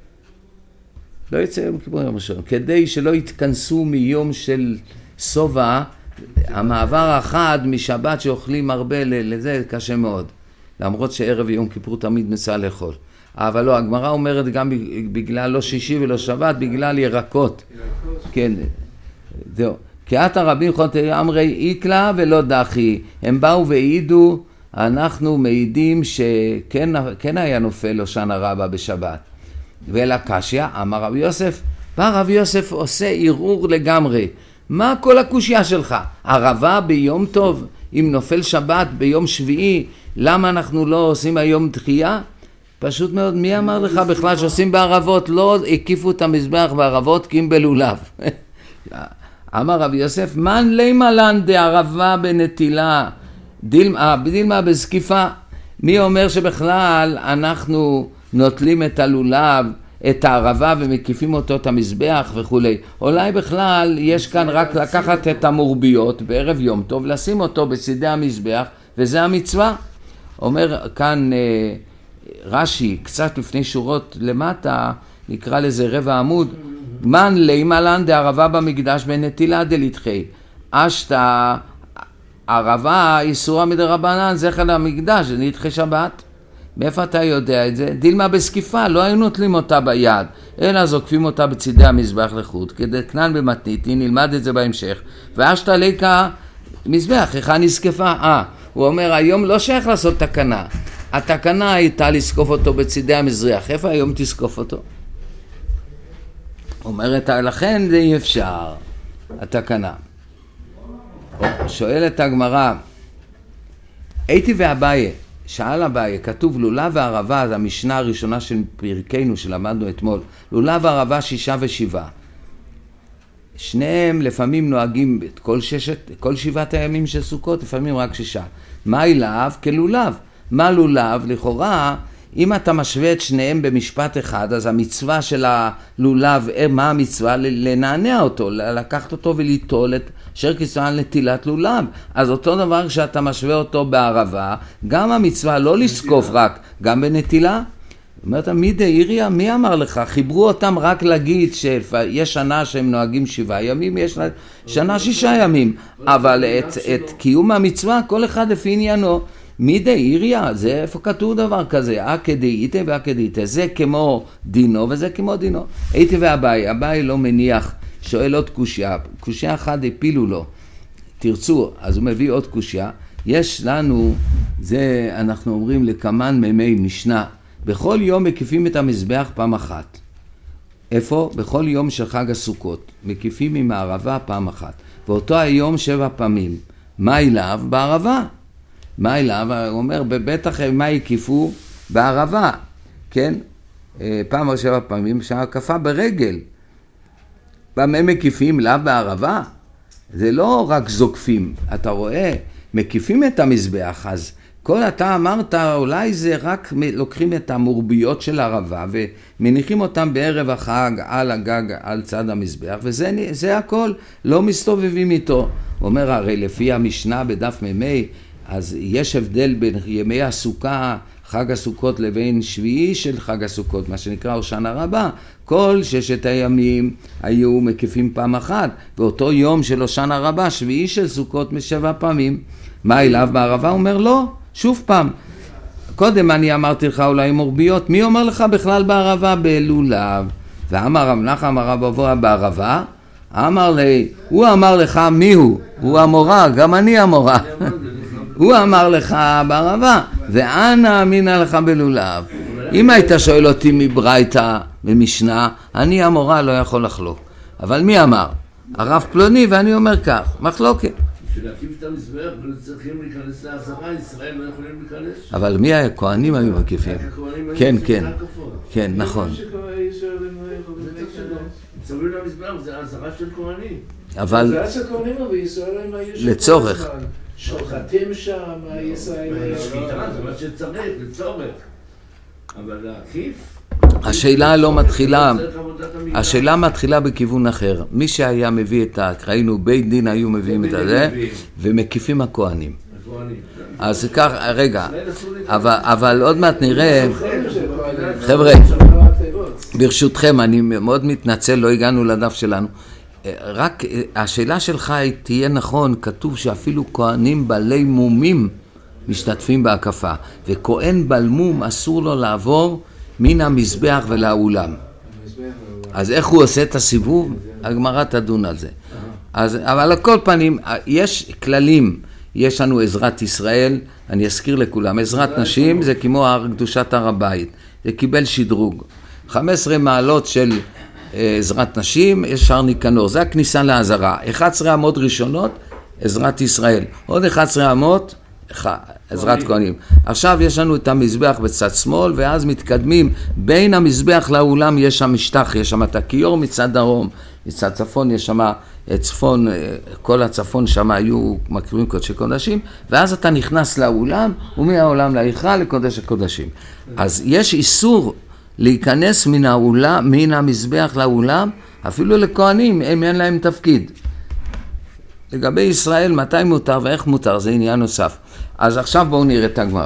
לא יצא יום כיפור ביום ראשון. כדי שלא יתכנסו מיום של סובה, המעבר האחד משבת שאוכלים הרבה לזה קשה מאוד. למרות שערב יום כיפור תמיד מצא לאכול. אבל לא, הגמרא אומרת גם בגלל לא שישי ולא שבת, בגלל ירקות. כן, זהו. כי את הרבים חוטי אמרי איקלה ולא דחי. הם באו והעידו, אנחנו מעידים שכן כן היה נופל הושענא רבה בשבת. ואלא קשיא, אמר רבי יוסף, בא רבי יוסף עושה ערעור לגמרי. מה כל הקושיה שלך? ערבה ביום טוב, אם נופל שבת ביום שביעי, למה אנחנו לא עושים היום דחייה? פשוט מאוד, מי אמר לך בכלל שעושים בערבות? לא הקיפו את המזבח בערבות כי הם בלולב. אמר רבי יוסף, מן לימה לן דערבה בנטילה, דילמה, דילמה בזקיפה. מי אומר שבכלל אנחנו נוטלים את הלולב, את הערבה ומקיפים אותו את המזבח וכו'. אולי בכלל יש כאן רק לקחת את המורביות בערב יום טוב, לשים אותו בצדי המזבח, וזה המצווה. אומר כאן רש"י, קצת לפני שורות למטה, נקרא לזה רבע עמוד, מן לימה לן דערבה במקדש בנטילה דליטחי. אשתא ערבה איסורא מדרבנן זכר למקדש, זה נדחה שבת. מאיפה אתה יודע את זה? דילמה בסקיפה, לא היו נוטלים אותה ביד, אלא זוקפים אותה בצדי המזבח לחוט, כדי כנן במתניתין, נלמד את זה בהמשך. ואשתא ליקה מזבח, איך נזקפה? אה, הוא אומר, היום לא שייך לעשות תקנה. התקנה הייתה לזקוף אותו בצדי המזרח. איפה היום תזקוף אותו? אומרת, לכן זה אי אפשר, התקנה. שואלת הגמרא, הייתי ואביי, שאל אביי, כתוב לולב וערבה, זה המשנה הראשונה של פרקנו שלמדנו אתמול, לולב וערבה שישה ושבעה. שניהם לפעמים נוהגים את כל ששת, כל שבעת הימים של סוכות, לפעמים רק שישה. מה אליו? כלולב. מה לולב? לכאורה, אם אתה משווה את שניהם במשפט אחד, אז המצווה של הלולב, מה המצווה? לנענע אותו, לקחת אותו וליטול את אשר כיסו על נטילת לולב. אז אותו דבר כשאתה משווה אותו בערבה, גם המצווה לא לסקוף רק, גם בנטילה. אומרת, מי דאיריה? מי אמר לך? חיברו אותם רק להגיד שיש שנה שהם נוהגים שבעה ימים, יש שנה שישה ימים, אבל את, את קיום המצווה כל אחד לפי עניינו. מי דאיריה? זה איפה כתוב דבר כזה? אקדאיתה ואקדאיתה. זה כמו דינו וזה כמו דינו. הייתי ואביי, אביי לא מניח, שואל עוד קושיה, קושיה אחת הפילו לו. תרצו, אז הוא מביא עוד קושיה. יש לנו, זה אנחנו אומרים לקמן מימי משנה, בכל יום מקיפים את המזבח פעם אחת. איפה? בכל יום של חג הסוכות. מקיפים עם הערבה פעם אחת. ואותו היום שבע פעמים. מה אליו? בערבה. מה אליו? הוא אומר, בבטח מה יקיפו? בערבה. כן? פעם או שבע פעמים שהקפה ברגל. במה מקיפים? לאו בערבה. זה לא רק זוקפים. אתה רואה? מקיפים את המזבח, אז כל אתה אמרת, אולי זה רק לוקחים את המורביות של ערבה ומניחים אותם בערב החג על הגג, על צד המזבח, וזה זה הכל, לא מסתובבים איתו. הוא אומר, הרי לפי המשנה בדף ממי, אז יש הבדל בין ימי הסוכה, חג הסוכות, לבין שביעי של חג הסוכות, מה שנקרא הושענא רבה. כל ששת הימים היו מקיפים פעם אחת, ואותו יום של הושענא רבה, שביעי של סוכות משבע פעמים. מה אליו בערבה? הוא אומר, לא. שוב פעם, קודם אני אמרתי לך אולי מורביות, מי אומר לך בכלל בערבה? בלולב. ואמר רב נחמן רב אבוה בערבה, אמר לי, הוא אמר לך מי הוא? הוא המורה, גם אני המורה. הוא אמר לך בערבה, ואנה אמינה לך בלולב. אם היית שואל אותי מברייתא ומשנה, אני המורה לא יכול לחלוק. אבל מי אמר? הרב פלוני, ואני אומר כך, מחלוקת. בשביל להקיף את המזבח ולא צריכים להיכנס לעזרה, ישראל לא יכולים להיכנס. אבל מי הכהנים היו מקיפים? כן, כן, כן, נכון. מסביב למזבח זה עזרה של כהנים. אבל זה עזרה של כהנים, אבל ישראל הם היו של לצורך. שוחטים שם, ישראל היו... זה מה שצריך, לצורך. אבל להקיף... השאלה לא מתחילה, השאלה מתחילה בכיוון אחר. מי שהיה מביא את ה... ראינו, בית דין היו מביאים את זה, ומקיפים הכהנים. אז כך, רגע, אבל, אבל עוד מעט נראה, חבר'ה, ברשותכם, אני מאוד מתנצל, לא הגענו לדף שלנו. רק השאלה שלך תהיה נכון, כתוב שאפילו כהנים בעלי מומים משתתפים בהקפה, וכהן בעל מום אסור לו לעבור מן המזבח ולאולם. אז איך הוא עושה את הסיבוב? הגמרא תדון על זה. אז, אבל על כל פנים, יש כללים, יש לנו עזרת ישראל, אני אזכיר לכולם, עזרת נשים זה כמו קדושת הר הבית, זה קיבל שדרוג. חמש עשרה מעלות של עזרת נשים, יש שער ניקנור, זה הכניסה לעזרה. אחת עשרה אמות ראשונות, עזרת ישראל. עוד אחת עשרה אמות, עזרת כהנים. עכשיו יש לנו את המזבח בצד שמאל, ואז מתקדמים בין המזבח לאולם, יש שם משטח, יש שם את הכיור מצד דרום, מצד צפון יש שם צפון, כל הצפון שם היו מקריבים קודשי קודשים, ואז אתה נכנס לאולם, ומהאולם להיכל לקודש הקודשים. אז יש איסור להיכנס מן האולם, מן המזבח לאולם, אפילו לכהנים, הם אין להם תפקיד. לגבי ישראל, מתי מותר ואיך מותר, זה עניין נוסף. אז עכשיו בואו נראה את הגמרא.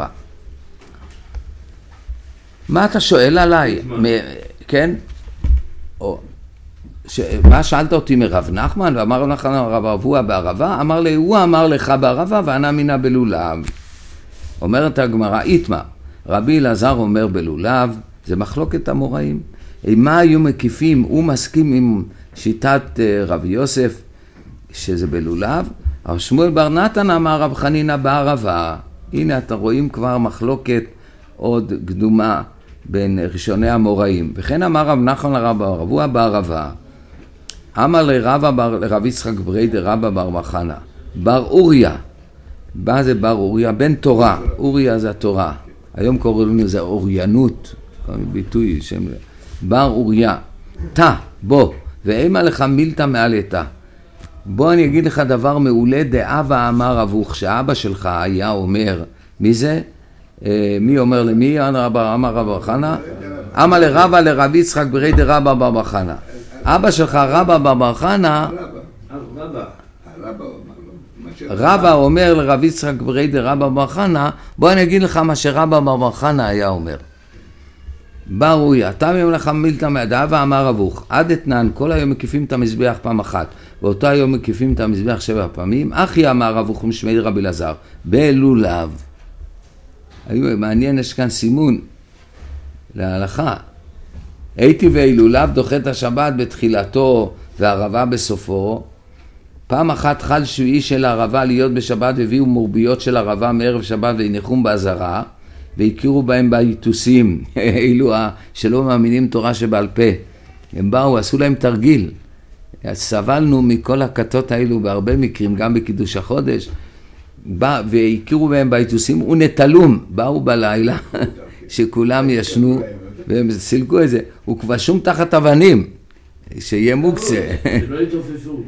מה אתה שואל עליי? מ- כן? או, ש- מה שאלת אותי מרב נחמן? ואמר רב נחמן רב אבוה בערבה? אמר לי, הוא אמר לך בערבה ואנה מינה בלולב. אומרת הגמרא, איתמה, רבי אלעזר אומר בלולב, זה מחלוקת המוראים. מה היו מקיפים? הוא מסכים עם שיטת רבי יוסף, שזה בלולב, אבל שמואל בר נתן אמר רב חנינא בערבה. הנה אתה רואים כבר מחלוקת עוד קדומה בין ראשוני המוראים. וכן אמר רב נחמן לרב אבוה בערבה. אמר לרב, לרב יצחק ברי דרבא בר מחנא, בר אוריה, בא זה בר אוריה, בן תורה, אוריה זה התורה, היום קוראים לזה אוריינות, ביטוי שם, בר אוריה, תא, בוא, ואימה לך מילתא מעלתא, בוא אני אגיד לך דבר מעולה, דאבא אמר אבוך, שאבא שלך היה אומר, מי זה? מי אומר למי? אמר רבא חנא, אמר לרבא לרב יצחק ברי דרבא בר חנא, אבא שלך רבא בר חנא, רבא אומר לרב יצחק ברי דרבא בר חנא, בוא אני אגיד לך מה שרבא בר חנא היה אומר. בר אוריה, אתה מיום לך מילתא מעלתא, אמר אבוך, עד אתנן, כל היום מקיפים את המזבח פעם אחת, ואותו היום מקיפים את המזבח שבע פעמים, אחי אמר אבוך משמעי רבי אלעזר, בלולב. מעניין, יש כאן סימון להלכה. הייתי ואילולב דוחה את השבת בתחילתו והערבה בסופו. פעם אחת חל שביעי של הערבה להיות בשבת, והביאו מורביות של הערבה מערב שבת והניחום בעזרה, והכירו בהם ביתוסים, אילו שלא מאמינים תורה שבעל פה. הם באו, עשו להם תרגיל. סבלנו מכל הכתות האלו בהרבה מקרים, גם בקידוש החודש, בא, והכירו בהם ביתוסים ונטלום, באו בלילה, שכולם ישנו, והם סילקו את זה, וכבשום תחת אבנים, שיהיה מוקצה. שלא יתופפו.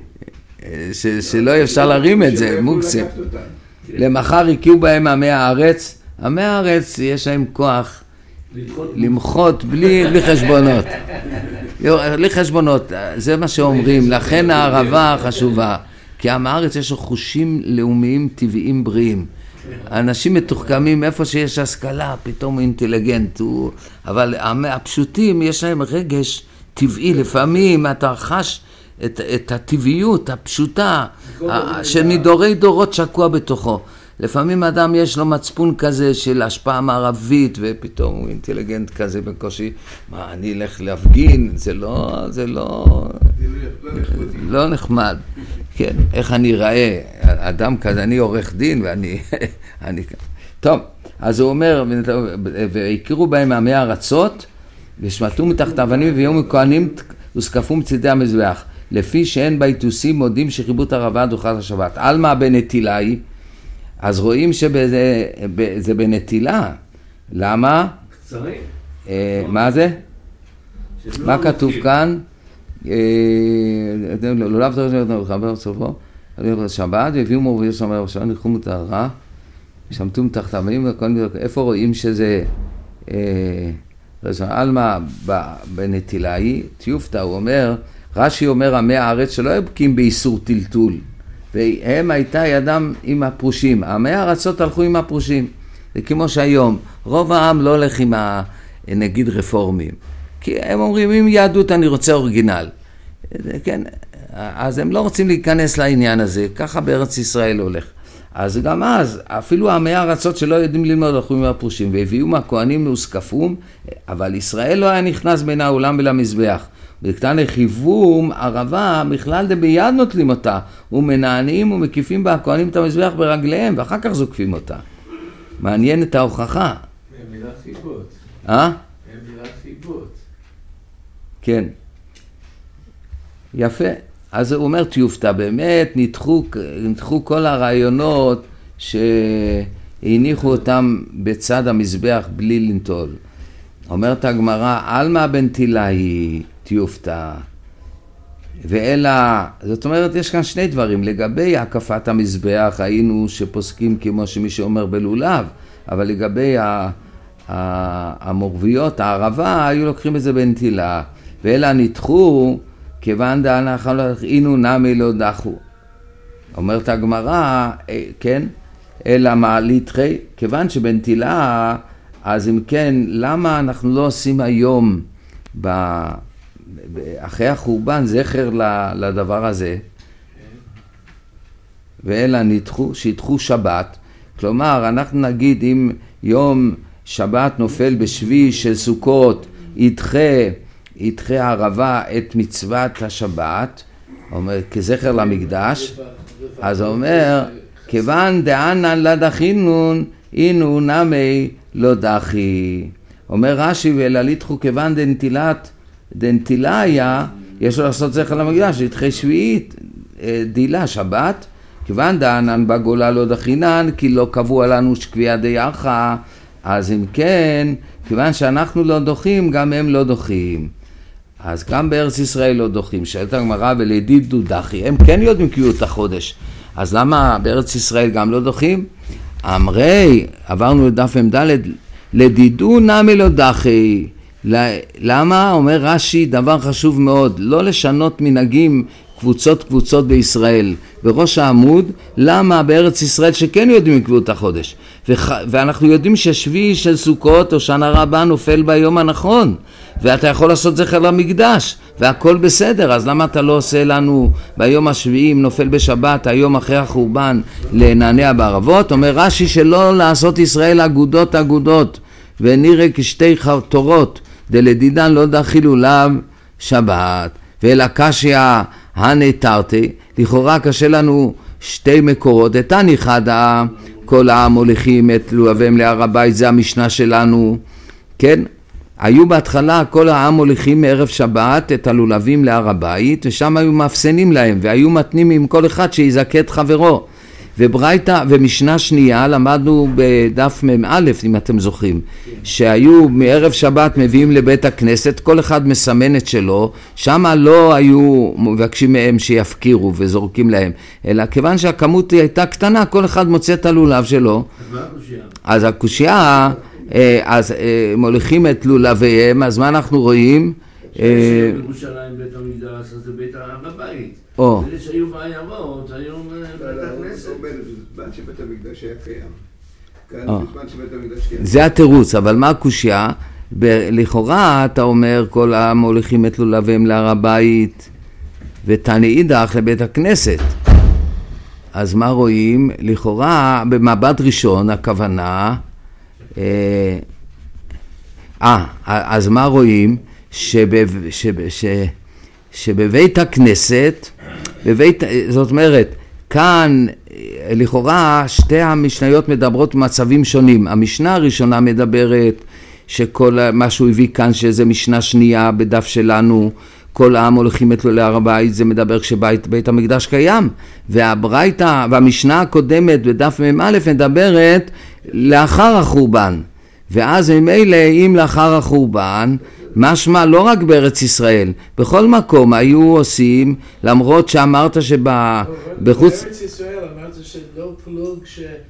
שלא אפשר להרים את זה, מוקצה. למחר הכירו בהם עמי הארץ, עמי הארץ יש להם כוח למחות בלי חשבונות. בלי חשבונות, זה מה שאומרים, לכן הערבה חשובה. כי עם הארץ יש לו חושים לאומיים טבעיים בריאים. אנשים מתוחכמים, איפה שיש השכלה, פתאום הוא אינטליגנט. הוא... אבל הפשוטים יש להם רגש טבעי, לפעמים אתה חש את, את הטבעיות הפשוטה, שמדורי דורות שקוע בתוכו. לפעמים אדם יש לו מצפון כזה של השפעה מערבית, ופתאום הוא אינטליגנט כזה בקושי, מה, אני אלך להפגין? זה לא, זה לא, לא נחמד. כן, איך אני ראה, אדם כזה, אני עורך דין, ואני, אני, טוב, אז הוא אומר, והכירו בהם עמי ארצות, ושמטו מתחת אבנים, ויום הכהנים וסקפו מצידי המזבח, לפי שאין ביתוסים מודים שחיבות הרבה דוחת השבת. על מה בנטילה היא? אז רואים שזה בנטילה. למה? קצרים. מה זה? מה כתוב כאן? לא לאו תראה חבר סופו, שבת, והביאו מורביות שומר ראשון, ניחום מטהרה, שמטו מתחת אבנים, איפה רואים שזה אלמה בנטילה היא? תיופתא, הוא אומר, רש"י אומר עמי הארץ שלא היו בקיאים באיסור טלטול, והם הייתה ידם עם הפרושים, עמי הארצות הלכו עם הפרושים, זה כמו שהיום, רוב העם לא הולך עם נגיד רפורמים, כי הם אומרים, אם יהדות אני רוצה אורגינל, כן, אז הם לא רוצים להיכנס לעניין הזה, ככה בארץ ישראל הולך. אז גם אז, אפילו עמי הארצות שלא יודעים ללמוד הלכו עם הפרושים, והביאו מהכהנים והוסקפום, אבל ישראל לא היה נכנס בין העולם ולמזבח. בקטן לחיבום ערבה, בכלל דה ביד נוטלים אותה, ומנענים ומקיפים בה הכהנים את המזבח ברגליהם, ואחר כך זוקפים אותה. מעניין את ההוכחה. מילת חיבות. אה? מילת חיבות. כן. יפה. אז הוא אומר תיופתא, באמת נדחו, נדחו כל הרעיונות שהניחו אותם בצד המזבח בלי לנטול. אומרת הגמרא, אלמה בנטילה היא תיופתא. ואלא, זאת אומרת, יש כאן שני דברים. לגבי הקפת המזבח, היינו שפוסקים כמו שמי שאומר בלולב, אבל לגבי המורביות, הערבה, היו לוקחים את זה בנטילה. ואלא נדחו, כיוון דאנחנו אינו נמי לא דחו. אומרת הגמרא, כן, אלא מה ליתחי, כיוון שבנטילה, אז אם כן, למה אנחנו לא עושים היום, ב, אחרי החורבן, זכר לדבר הזה? ואלא נדחו, שידחו שבת. כלומר, אנחנו נגיד, אם יום שבת נופל בשביעי של סוכות, ידחה, ידחה הערבה את מצוות השבת, אומר, כזכר למקדש, אז הוא אומר, כיוון דאנן לא דחינון, אינו נמי לא דחי. אומר רש"י, ואלא ליתחו כיוון דנטילת, דנטילה היה, יש לו לעשות זכר למקדש, ידחה שביעית, דילה, שבת, כיוון דענן בגולה לא דחינן, כי לא קבוע לנו שקביעה דייחה, אז אם כן, כיוון שאנחנו לא דוחים, גם הם לא דוחים. אז גם בארץ ישראל לא דוחים. שאלת הגמרא ולדידו דחי, הם כן יודעים קביעות החודש. אז למה בארץ ישראל גם לא דוחים? אמרי, עברנו לדף ממד' לדידו נמי לא דחי. למה? אומר רש"י דבר חשוב מאוד, לא לשנות מנהגים קבוצות קבוצות בישראל. בראש העמוד, למה בארץ ישראל שכן יודעים קביעות החודש. וח... ואנחנו יודעים ששביעי של סוכות או שנה רבה נופל ביום הנכון. ואתה יכול לעשות זכר למקדש, והכל בסדר, אז למה אתה לא עושה לנו ביום השביעי, אם נופל בשבת, היום אחרי החורבן, לנענע בערבות? אומר רש"י שלא לעשות ישראל אגודות אגודות, ונראה כשתי תורות, דלדידן לא דחילו לאו שבת, ואלא קשיא הנתרתי, לכאורה קשה לנו שתי מקורות, איתן אחד כל העם הולכים את לולביהם להר הבית, זה המשנה שלנו, כן? היו בהתחלה כל העם הולכים מערב שבת את הלולבים להר הבית, ושם היו מאפסנים להם, והיו מתנים עם כל אחד שיזכה את חברו. וברייתא ומשנה שנייה למדנו בדף מ"א, אם אתם זוכרים, שהיו מערב שבת מביאים לבית הכנסת, כל אחד מסמן את שלו, שם לא היו מבקשים מהם שיפקירו וזורקים להם, אלא כיוון שהכמות הייתה קטנה, כל אחד מוצא את הלולב שלו. אז מה הקושייה? אז הקושייה, אז הם הולכים את לולביהם, אז מה אנחנו רואים? בירושלים בית המקדש, אז זה בית הבית. אלה שהיו בעיירות, היום בית הכנסת. בזמן שבית המקדש היה קיים. כאן בזמן שבית המקדש קיים. זה התירוץ, אבל מה הקושייה? לכאורה אתה אומר כל העם הולכים את לולביהם להר הבית ותני אידך לבית הכנסת. אז מה רואים? לכאורה במבט ראשון הכוונה, אה, אז מה רואים? שבב, שב, ש, שבבית הכנסת, בבית, זאת אומרת, כאן לכאורה שתי המשניות מדברות במצבים שונים. המשנה הראשונה מדברת שכל מה שהוא הביא כאן, שזה משנה שנייה בדף שלנו, כל העם הולכים את לו להר הבית, זה מדבר כשבית בית המקדש קיים. והברייתא, והמשנה הקודמת בדף מ"א מדברת לאחר החורבן. ואז ממילא אם לאחר החורבן, משמע לא רק בארץ ישראל, בכל מקום היו עושים, למרות שאמרת שבא בחוץ... בארץ ישראל אמרת שלא פלוג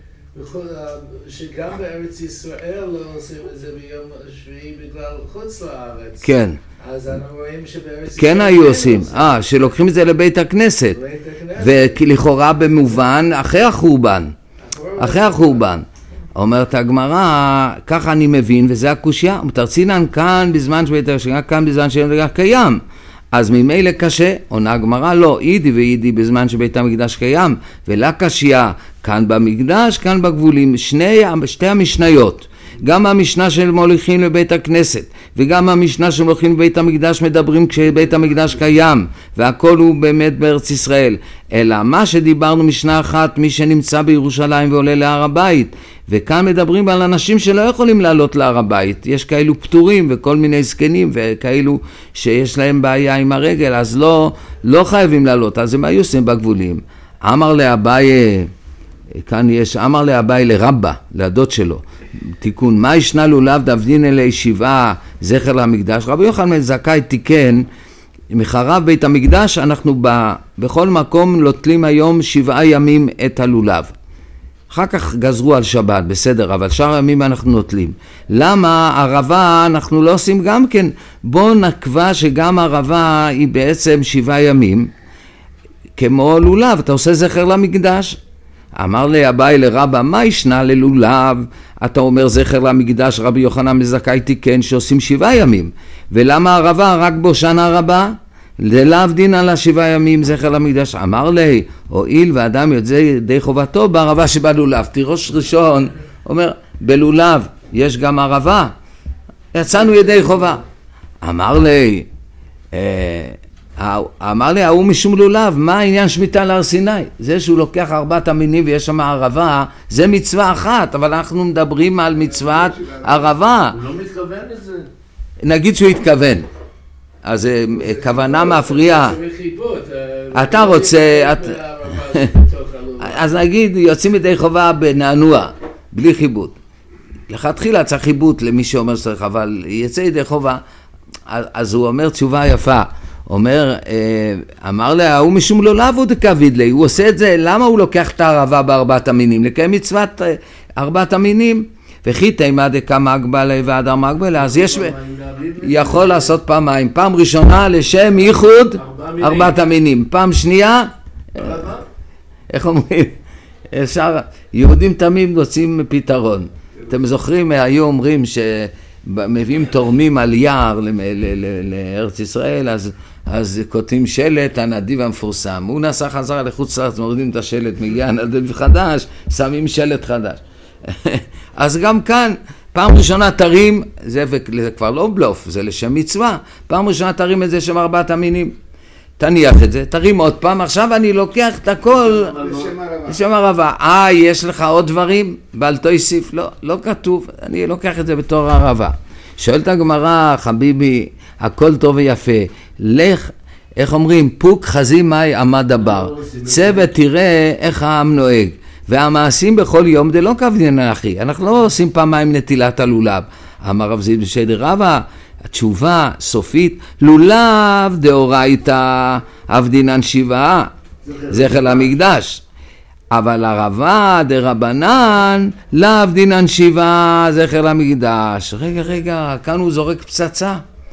שגם בארץ ישראל לא עושים את זה ביום השביעי בגלל חוץ לארץ. כן. אז אנחנו רואים שבארץ ישראל... כן היו עושים, אה, שלוקחים את זה לבית הכנסת. ולכאורה במובן אחרי החורבן. אחרי החורבן. אומרת הגמרא, ככה אני מבין, וזה הקושיה, תרצינן כאן בזמן שבית המקדש, כאן בזמן שבית המקדש קיים. אז ממילא קשה, עונה הגמרא, לא, אידי ואידי בזמן שבית המקדש קיים, ולא קשיה, כאן במקדש, כאן בגבולים, שני, שתי המשניות. גם המשנה של מוליכים לבית הכנסת, וגם המשנה של מוליכים לבית המקדש מדברים כשבית המקדש קיים, והכל הוא באמת בארץ ישראל. אלא מה שדיברנו משנה אחת, מי שנמצא בירושלים ועולה להר הבית, וכאן מדברים על אנשים שלא יכולים לעלות להר הבית. יש כאלו פטורים וכל מיני זקנים וכאלו שיש להם בעיה עם הרגל, אז לא, לא חייבים לעלות, אז הם היו עושים בגבולים. אמר לאביי, כאן יש, אמר לאביי לרבא, לדוד שלו, תיקון, מה ישנה לולב דבדין אלי שבעה זכר למקדש? רבי יוחנן בן זכאי תיקן, מחרב בית המקדש אנחנו ב, בכל מקום לוטלים היום שבעה ימים את הלולב. אחר כך גזרו על שבת, בסדר, אבל שאר ימים אנחנו נוטלים. למה ערבה אנחנו לא עושים גם כן? בוא נקבע שגם ערבה היא בעצם שבעה ימים, כמו לולב, אתה עושה זכר למקדש. אמר לי אביי לרבא, מה ישנה ללולב? אתה אומר זכר למקדש, רבי יוחנן בן זכאי תיקן שעושים שבעה ימים. ולמה ערבה רק בו שנה רבה? ללאו דין על השבעה ימים זכר למקדש. אמר לי, הואיל ואדם יוצא ידי חובתו בערבה שבלולב. תירוש ראשון אומר, בלולב יש גם ערבה, יצאנו ידי חובה. אמר לי, אמר לי, ההוא משום לולב, מה העניין שמיטה להר סיני? זה שהוא לוקח ארבעת המינים ויש שם ערבה, זה מצווה אחת, אבל אנחנו מדברים על מצוות ערבה. הוא לא מתכוון לזה. נגיד שהוא התכוון. אז כוונה מפריעה. אתה רוצה, אז נגיד, יוצאים ידי חובה בנענוע, בלי חיבוט. לכתחילה צריך חיבוט למי שאומר שצריך, אבל יצא ידי חובה, אז הוא אומר תשובה יפה. אומר, אמר לה, הוא משום לא לעבוד כבד לי, הוא עושה את זה, למה הוא לוקח את הערבה בארבעת המינים? לקיים מצוות ארבעת המינים, וכי תימא דקמא הגבלה והדר מגבלה, אז יש, יכול לעשות פעמיים, פעם ראשונה לשם ייחוד ארבעת המינים, פעם שנייה, איך אומרים, אפשר, יהודים תמים רוצים פתרון, אתם זוכרים, היו אומרים שמביאים תורמים על יער לארץ ישראל, אז אז כותבים שלט, הנדיב המפורסם, הוא נסע חזרה לחוץ לארץ, מורידים את השלט, מגיע הנדיב חדש, שמים שלט חדש. אז גם כאן, פעם ראשונה תרים, זה, זה כבר לא בלוף, זה לשם מצווה, פעם ראשונה תרים את זה שם ארבעת המינים, תניח את זה, תרים עוד פעם, עכשיו אני לוקח את הכל לשם הרבה. אה, יש לך עוד דברים? בעל תוסיף? לא, לא כתוב, אני לוקח את זה בתור הרבה. שואלת הגמרא, חביבי, הכל טוב ויפה, לך, איך אומרים, פוק חזי מאי עמד דבר, צוות תראה איך העם נוהג, והמעשים בכל יום זה לא כוונה אחי, אנחנו לא עושים פעמיים נטילת הלולב. אמר רב זיד בשייד רבא, התשובה סופית, לולב דאורייתא אבדינן שבעה, זכר למקדש, אבל הרבה דרבנן לאו דינן שבעה, זכר למקדש. רגע רגע, כאן הוא זורק פצצה.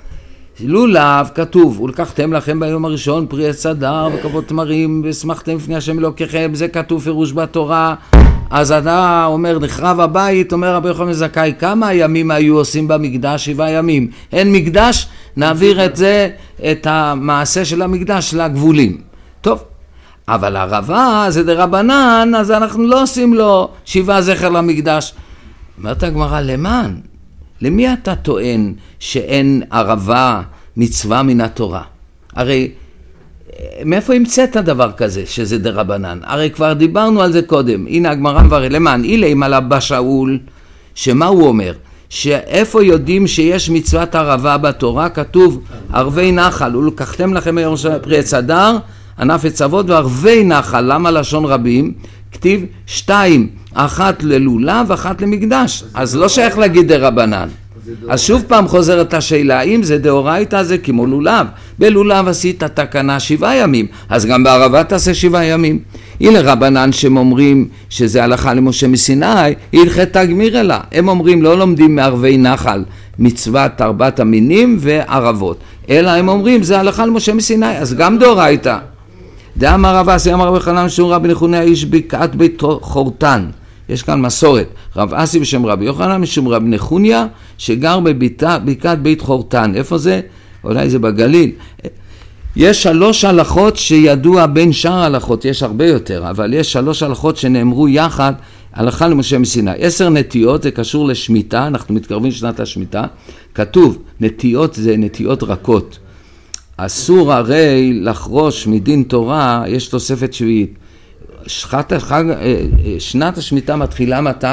לולב כתוב, ולקחתם לכם ביום הראשון פרי עץ הדר וכבוד תמרים ושמחתם לפני השם אלוקיכם, זה כתוב פירוש בתורה. אז אתה אומר נחרב הבית, אומר רבי יוחנן זכאי, כמה ימים היו עושים במקדש? שבעה ימים. אין מקדש, נעביר את זה, את המעשה של המקדש לגבולים. טוב, אבל הרבה זה דרבנן, אז אנחנו לא עושים לו שבעה זכר למקדש. אומרת הגמרא, למען? למי אתה טוען שאין ערבה מצווה מן התורה? הרי מאיפה המצאת דבר כזה שזה דרבנן? הרי כבר דיברנו על זה קודם. הנה הגמרא מברר, למען? אילי מלאבא שאול, שמה הוא אומר? שאיפה יודעים שיש מצוות ערבה בתורה? כתוב ערבי נחל, ולקחתם לכם היום פרי עץ הדר, ענף עץ אבות וערבי נחל. למה לשון רבים? כתיב שתיים, אחת ללולב ואחת למקדש, אז לא שייך להגיד דרבנן. אז שוב פעם חוזרת השאלה, אם זה דאורייתא זה כמו לולב, בלולב עשית תקנה שבעה ימים, אז גם בערבה תעשה שבעה ימים. הנה רבנן שהם אומרים שזה הלכה למשה מסיני, הלכת תגמיר אלה, הם אומרים לא לומדים מערבי נחל מצוות ארבעת המינים וערבות, אלא הם אומרים זה הלכה למשה מסיני, אז גם דאורייתא. דאמר רב אסי אמר רבי חנן שהוא רבי נחוניה איש בקעת בית חורתן, יש כאן מסורת, רב אסי בשם רבי יוחנן משום רבי נחוניה שגר בבקעת בית חורתן. איפה זה? אולי זה בגליל. יש שלוש הלכות שידוע בין שאר הלכות, יש הרבה יותר, אבל יש שלוש הלכות שנאמרו יחד, הלכה למשה מסיני. עשר נטיות, זה קשור לשמיטה, אנחנו מתקרבים שנת השמיטה, כתוב נטיות זה נטיות רכות, אסור הרי לחרוש מדין תורה, יש תוספת שביעית. שחת, חג, שנת השמיטה מתחילה מתי?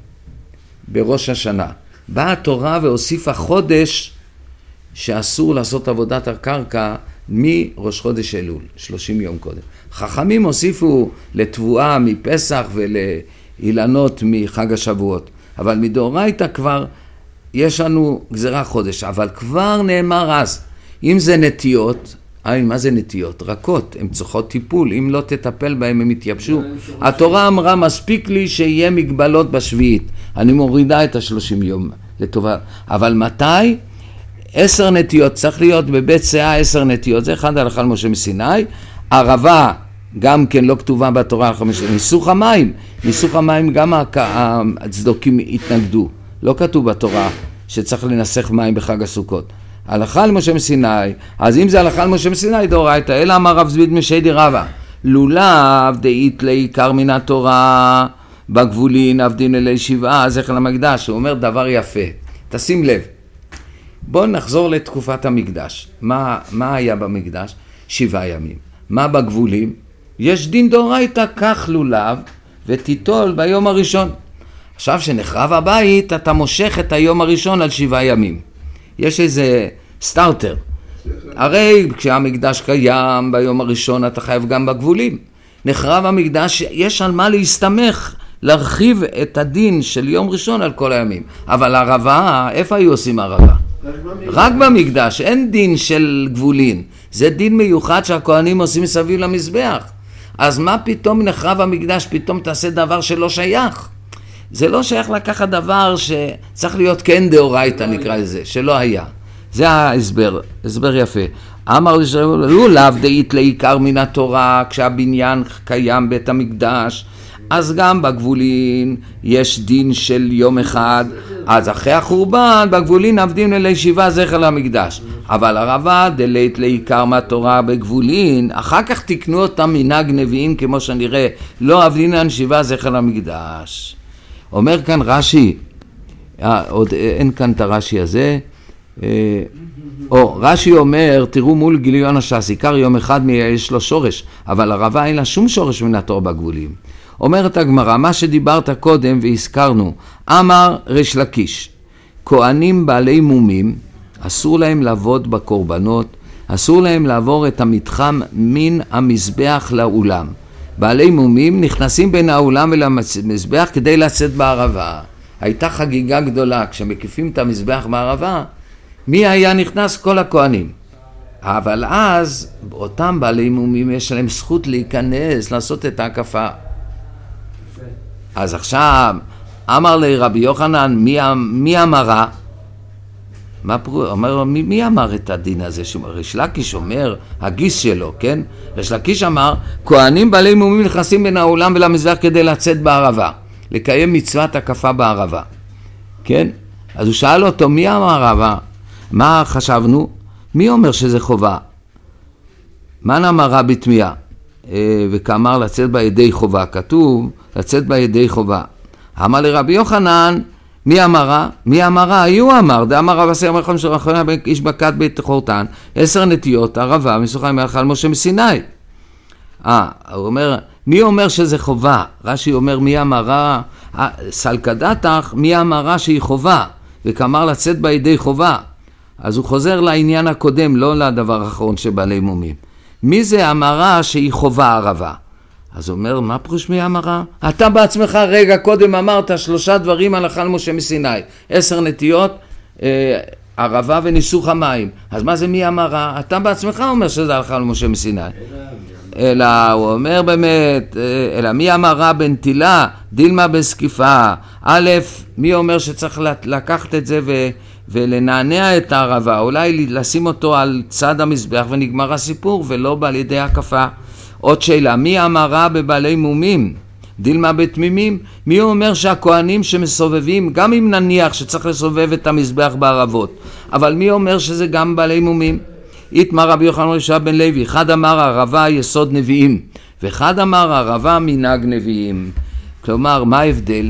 בראש השנה. באה התורה והוסיפה חודש שאסור לעשות עבודת הקרקע מראש חודש אלול, שלושים יום קודם. חכמים הוסיפו לתבואה מפסח ולאילנות מחג השבועות. אבל מדאורייתא כבר יש לנו גזירה חודש, אבל כבר נאמר אז, אם זה נטיות, אי, מה זה נטיות? רכות, הן צריכות טיפול, אם לא תטפל בהן הם יתייבשו. התורה אמרה מספיק לי שיהיה מגבלות בשביעית, אני מורידה את השלושים יום לטובה, אבל מתי? עשר נטיות, צריך להיות בבית שאה עשר נטיות, זה אחד הלכה למשה מסיני. ערבה גם כן לא כתובה בתורה, ניסוך המים, ניסוך המים גם הצדוקים התנגדו, לא כתוב בתורה שצריך לנסח מים בחג הסוכות. הלכה למשה מסיני, אז אם זה הלכה למשה מסיני דאורייתא, אלא אמר רב זביד משייד רבא, לולב דאית לעיקר מן התורה בגבולין עבדין אלי שבעה זכר למקדש. הוא אומר דבר יפה, תשים לב, בואו נחזור לתקופת המקדש. מה, מה היה במקדש? שבעה ימים. מה בגבולים? יש דין דאורייתא, קח לולב ותיטול ביום הראשון. עכשיו שנחרב הבית אתה מושך את היום הראשון על שבעה ימים. יש איזה סטארטר. הרי כשהמקדש קיים ביום הראשון אתה חייב גם בגבולים. נחרב המקדש, יש על מה להסתמך, להרחיב את הדין של יום ראשון על כל הימים. אבל ערבה, איפה היו עושים ערבה? רק במקדש, אין דין של גבולין. זה דין מיוחד שהכהנים עושים מסביב למזבח. אז מה פתאום נחרב המקדש, פתאום תעשה דבר שלא שייך? זה לא שייך לקחת דבר שצריך להיות כן דאורייתא נקרא לזה, שלא היה. זה ההסבר, הסבר יפה. אמר לו לאו דאית לעיקר מן התורה, כשהבניין קיים בית המקדש, אז גם בגבולין יש דין של יום אחד, אז אחרי החורבן בגבולין עבדים לישיבה זכר למקדש. אבל הרבה דלית לעיקר מהתורה בגבולין, אחר כך תקנו אותם מנהג נביאים כמו שנראה, לא עבדים לישיבה זכר למקדש. אומר כאן רש"י, עוד אין כאן את הרש"י הזה, או רש"י אומר, תראו מול גיליון הש"ס, עיקר יום אחד יש לו שורש, אבל הרבה אין לה שום שורש מן התורה בגבולים. אומרת הגמרא, מה שדיברת קודם והזכרנו, אמר ריש לקיש, כהנים בעלי מומים, אסור להם לעבוד בקורבנות, אסור להם לעבור את המתחם מן המזבח לאולם. בעלי מומים נכנסים בין האולם ולמזבח כדי לצאת בערבה. הייתה חגיגה גדולה, כשמקיפים את המזבח בערבה, מי היה נכנס? כל הכהנים. אבל אז, אותם בעלי מומים יש להם זכות להיכנס, לעשות את ההקפה. אז עכשיו, אמר לי רבי יוחנן, מי, מי אמרה? מה פרו? אומר, מי, מי אמר את הדין הזה? ריש לקיש אומר, הגיס שלו, כן? ריש לקיש אמר, כהנים בעלי מומים נכנסים בין האולם ולמזבח כדי לצאת בערבה, לקיים מצוות הקפה בערבה. כן? אז הוא שאל אותו, מי אמר ערבה? מה חשבנו? מי אומר שזה חובה? מה נאמר רבי תמיה? וכאמר לצאת בידי חובה, כתוב לצאת בידי חובה. אמר לרבי יוחנן, מי אמרה? מי אמרה? היו אמר, דאמר רב עשר מלכם של רחונה איש בקת בית חורתן, עשר נטיות, ערבה, מסוכה מלכה על משה מסיני. אה, הוא אומר, מי אומר שזה חובה? רש"י אומר, מי אמרה? סלקדתך, מי אמרה שהיא חובה? וכאמר לצאת בידי חובה. אז הוא חוזר לעניין הקודם, לא לדבר האחרון שבעלי מומים. מי זה אמרה שהיא חובה ערבה? אז הוא אומר, מה פרוש מי אמרה? אתה בעצמך רגע קודם אמרת שלושה דברים הלכה על משה מסיני. עשר נטיות, אה, ערבה וניסוך המים. אז מה זה מי אמרה? אתה בעצמך אומר שזה הלכה על משה מסיני. אלא הוא אומר באמת, אלא מי אמרה בנטילה, דילמה בסקיפה. א', מי אומר שצריך לקחת את זה ו... ולנענע את הערבה, אולי לשים אותו על צד המזבח ונגמר הסיפור, ולא בעל ידי הקפה. עוד שאלה, מי אמרה בבעלי מומים? דילמה בתמימים? מי אומר שהכהנים שמסובבים, גם אם נניח שצריך לסובב את המזבח בערבות, אבל מי אומר שזה גם בעלי מומים? איתמר רבי יוחנן רשע בן לוי, אחד אמר ערבה יסוד נביאים, ואחד אמר ערבה מנהג נביאים. כלומר, מה ההבדל?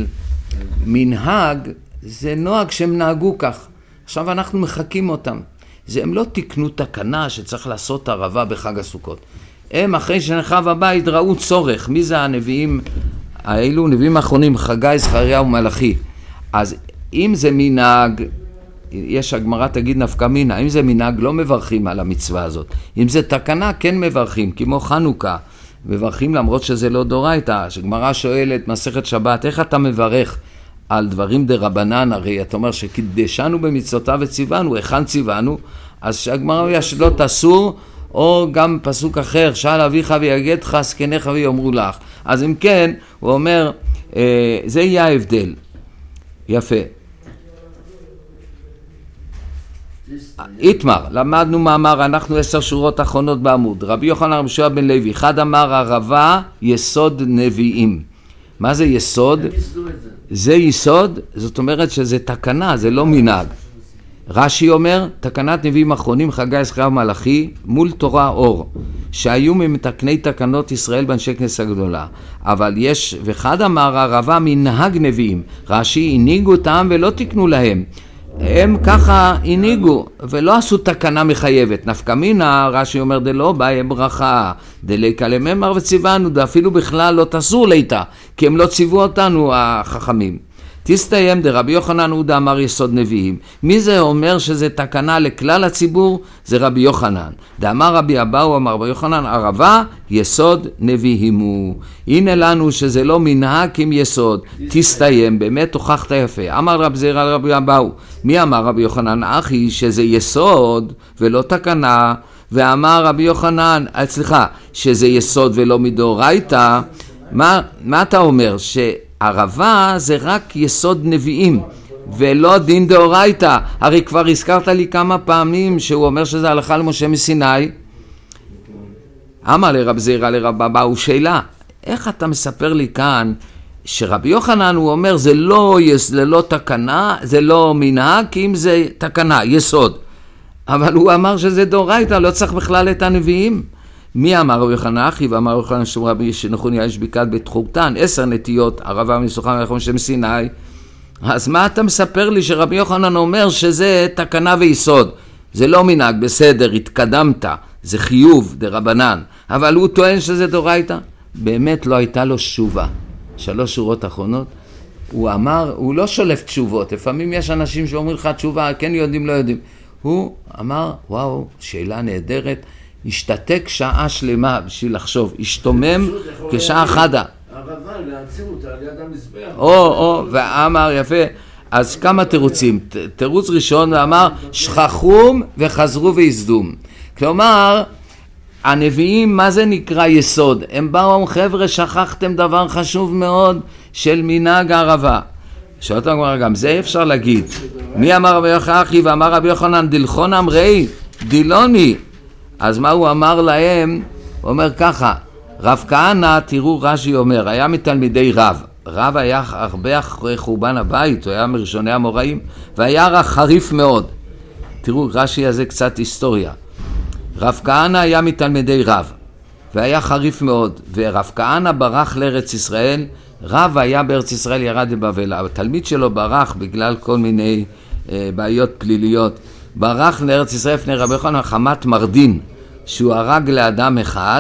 מנהג זה נוהג שהם נהגו כך. עכשיו אנחנו מחכים אותם. זה, הם לא תקנו תקנה שצריך לעשות ערבה בחג הסוכות. הם אחרי שנחרב הבית ראו צורך. מי זה הנביאים? האלו נביאים האחרונים, חגי, זכריה ומלאכי. אז אם זה מנהג, יש הגמרא תגיד נפקא מינה, אם זה מנהג לא מברכים על המצווה הזאת. אם זה תקנה כן מברכים, כמו חנוכה. מברכים למרות שזה לא דורייתא. שגמרא שואלת מסכת שבת, איך אתה מברך על דברים דרבנן? הרי אתה אומר שקידשנו במצוותיו וציוונו, היכן ציוונו? אז שהגמרא ישלות אסור, או גם פסוק אחר, שאל אביך ויגדך, זקניך ויאמרו לך. אז אם כן, הוא אומר, אה, זה יהיה ההבדל. יפה. איתמר, למדנו מאמר, אנחנו עשר שורות אחרונות בעמוד. רבי יוחנן רבי יהושע בן לוי, אחד אמר ערבה יסוד נביאים. מה זה יסוד? זה יסוד, זאת אומרת שזה תקנה, זה לא מנהג. רש"י אומר, תקנת נביאים אחרונים, חגי, זכריה ומלאכי, מול תורה אור, שהיו ממתקני תקנות ישראל באנשי כנסת הגדולה. אבל יש, ואחד אמר ערבה מנהג נביאים, רש"י הנהיגו אותם ולא תקנו להם. הם ככה הנהיגו ולא עשו תקנה מחייבת. נפקא מינה, רש"י אומר, דלא באי ברכה, דליקה לממר וציוונו, ואפילו בכלל לא תסור ליתה, כי הם לא ציוו אותנו החכמים. תסתיים דרבי יוחנן הוא דאמר יסוד נביאים. מי זה אומר שזה תקנה לכלל הציבור? זה רבי יוחנן. דאמר רבי אבאו אמר רבי יוחנן ערבה יסוד נביאים הוא. הנה לנו שזה לא מנהג עם יסוד. תסתיים, באמת הוכחת יפה. אמר רב זירא לרבי אבאו. מי אמר רבי יוחנן? אחי שזה יסוד ולא תקנה. ואמר רבי יוחנן, סליחה, שזה יסוד ולא מדאורייתא. מה, מה אתה אומר? שערבה זה רק יסוד נביאים ולא דין דאורייתא. הרי כבר הזכרת לי כמה פעמים שהוא אומר שזה הלכה למשה מסיני. אמר לרב זירא לרב אבאו שאלה, איך אתה מספר לי כאן שרבי יוחנן הוא אומר זה לא, זה לא תקנה, זה לא מנהג, כי אם זה תקנה, יסוד. אבל הוא אמר שזה דאורייתא, לא צריך בכלל את הנביאים. מי אמר רבי יוחנן אחי? ואמר רבי יוחנן שום רבי שנחוניה יש בקעת בית חורתן, עשר נטיות, ערבה מניסוחם ולחום שם סיני. אז מה אתה מספר לי שרבי יוחנן אומר שזה תקנה ויסוד? זה לא מנהג, בסדר, התקדמת, זה חיוב דרבנן, אבל הוא טוען שזה דאורייתא. באמת לא הייתה לו תשובה. שלוש שורות אחרונות, הוא אמר, הוא לא שולף תשובות, לפעמים יש אנשים שאומרים לך תשובה, כן יודעים, לא יודעים. הוא אמר, וואו, שאלה נהדרת, השתתק שעה שלמה בשביל לחשוב, השתומם כשעה חדה. הרבה, להציב אותה על יד המזבח. או, או, ואמר יפה, אז כמה תירוצים. תירוץ ראשון, ואמר, שכחום וחזרו ויסדום. כלומר, הנביאים, מה זה נקרא יסוד? הם באו, חבר'ה, שכחתם דבר חשוב מאוד של מנהג הערבה. שאותו כבר גם זה אפשר להגיד. מי אמר רבי יוחנן אחי? ואמר רבי יוחנן דלכון אמרי דילוני. אז מה הוא אמר להם? הוא אומר ככה, רב כהנא, תראו רש"י אומר, היה מתלמידי רב. רב היה הרבה אחרי חורבן הבית, הוא היה מראשוני המוראים, והיה רך חריף מאוד. תראו, רש"י הזה קצת היסטוריה. רב כהנא היה מתלמידי רב, והיה חריף מאוד, ורב כהנא ברח לארץ ישראל, רב היה בארץ ישראל ירד לבבל, התלמיד שלו ברח בגלל כל מיני אה, בעיות פליליות, ברח לארץ ישראל לפני רבי יוחנן חמת מרדין, שהוא הרג לאדם אחד,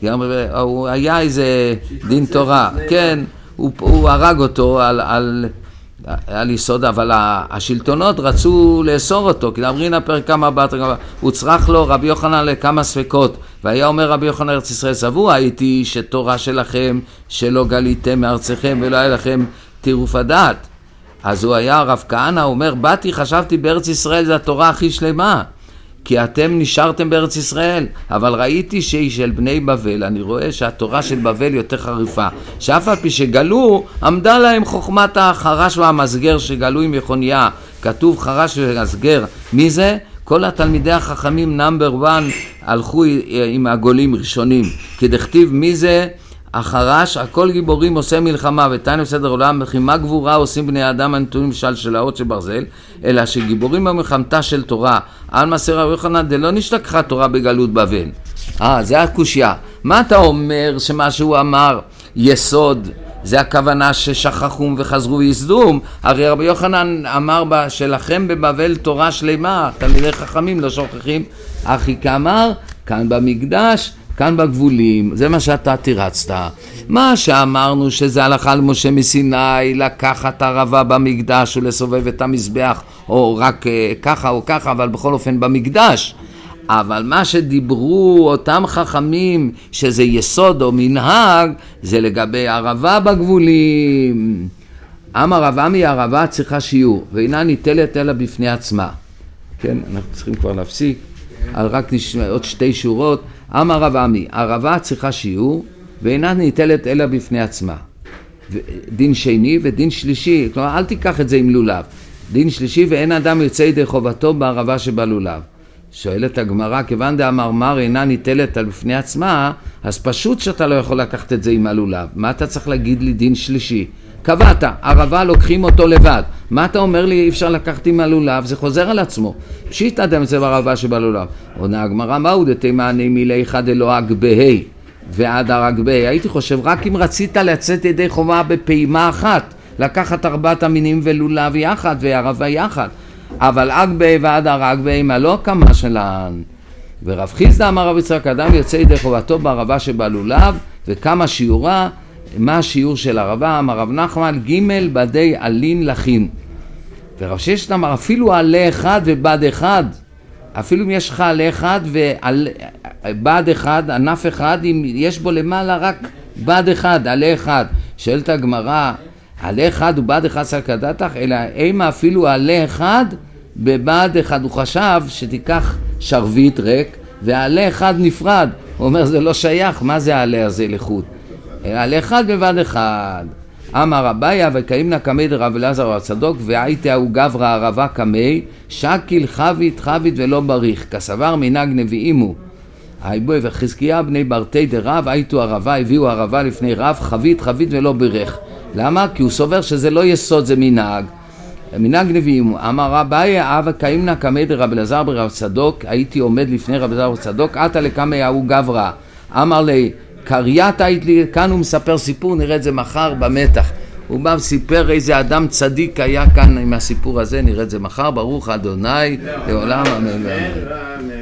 הוא היה איזה דין תורה, כן, הוא, הוא הרג אותו על, על, על יסוד, אבל השלטונות רצו לאסור אותו, כי אמרינה פרק כמה בת, הוא צריך לו רבי יוחנן לכמה ספקות, והיה אומר רבי יוחנן ארץ ישראל, סבור הייתי שתורה שלכם שלא גליתם מארצכם ולא היה לכם טירוף הדעת. אז הוא היה רב כהנא, הוא אומר, באתי, חשבתי בארץ ישראל זה התורה הכי שלמה, כי אתם נשארתם בארץ ישראל, אבל ראיתי שהיא של בני בבל, אני רואה שהתורה של בבל יותר חריפה, שאף על פי שגלו, עמדה להם חוכמת החרש והמסגר שגלו עם יחוניה, כתוב חרש ומסגר, מי זה? כל התלמידי החכמים נאמבר וואן הלכו עם הגולים ראשונים, כי דכתיב מי זה? החרש, הכל גיבורים עושה מלחמה, ותיינו בסדר עולם, מה גבורה עושים בני האדם הנתונים שלשלאות של ברזל, אלא שגיבורים במלחמתה של תורה, על מסר רבי יוחנן דלא נשתכחה תורה בגלות בבל. אה, זה הקושיה. מה אתה אומר שמה שהוא אמר, יסוד, זה הכוונה ששכחום וחזרו ויסדום? הרי רבי יוחנן אמר בה, שלכם בבבל תורה שלמה, תלמידי חכמים לא שוכחים, אחי כאמר, כאן במקדש, כאן בגבולים, זה מה שאתה תירצת. מה שאמרנו שזה הלכה למשה מסיני, לקחת ערבה במקדש ולסובב את המזבח, או רק ככה או ככה, אבל בכל אופן במקדש. אבל מה שדיברו אותם חכמים, שזה יסוד או מנהג, זה לגבי ערבה בגבולים. אמר רב עמי, ערבה צריכה שיעור, ואינה ניטלת אלא בפני עצמה. כן, אנחנו צריכים כבר להפסיק, על רק נשמע, עוד שתי שורות. אמר רב עמי, ערבה צריכה שיעור, ואינה ניטלת אלא בפני עצמה. דין שני ודין שלישי, כלומר, אל תיקח את זה עם לולב. דין שלישי, ואין אדם יוצא ידי חובתו בערבה שבלולב. שואלת הגמרא, כיוון דאמר מר אינה ניטלת על בפני עצמה, אז פשוט שאתה לא יכול לקחת את זה עם הלולב. מה אתה צריך להגיד לי דין שלישי? קבעת, ערבה לוקחים אותו לבד. מה אתה אומר לי אי אפשר לקחת עם הלולב? זה חוזר על עצמו. פשיט אדם זה בערבה שבלולב. עונה הגמרא, מהו דתימני מילי אחד אלוהג בהי ועד הרג בהי? הייתי חושב רק אם רצית לצאת ידי חובה בפעימה אחת, לקחת ארבעת המינים ולולב יחד וערבה יחד. אבל אג בהי ועד הרג בהי מה לא כמה שלן. ורב חיסדא אמר רב יצחק, אדם יוצא ידי חובתו בערבה שבלולב וכמה שיעורה, מה השיעור של הרבה? אמר רב נחמן, ג' בדי עלין לחין. ורב ששת אמר, אפילו עלה אחד ובד אחד, אפילו אם יש לך עלה אחד ובד אחד, ענף אחד, אם יש בו למעלה רק בד אחד, עלה אחד. שואלת הגמרא, עלה אחד ובד אחד סלקדתך, אלא אימה אפילו עלה אחד בבד אחד. הוא חשב שתיקח שרביט ריק ועלה אחד נפרד. הוא אומר, זה לא שייך, מה זה העלה הזה לחוד? עלה אחד בבד אחד. אמר אביה וקיימנה קמי דרב אלעזר הצדוק והייתי הוא גברא ערבה קמי שקיל חבית חבית ולא בריך כסבר מנהג נביאים הוא. היבוי וחזקיה בני ברתי דרב הייתו ערבה, הביאו ערבה לפני רב חבית חבית ולא בריך. למה? כי הוא סובר שזה לא יסוד, זה מנהג. מנהג נביאים הוא. אמר אביה וקיימנה קמי דרב אלעזר ברב צדוק, הייתי עומד לפני רב אלעזר צדוק, עתה לקמי הוא גברא. אמר לי קריית היית לי, כאן הוא מספר סיפור, נראה את זה מחר במתח. הוא בא וסיפר איזה אדם צדיק היה כאן עם הסיפור הזה, נראה את זה מחר, ברוך אדוני לעולם אמן.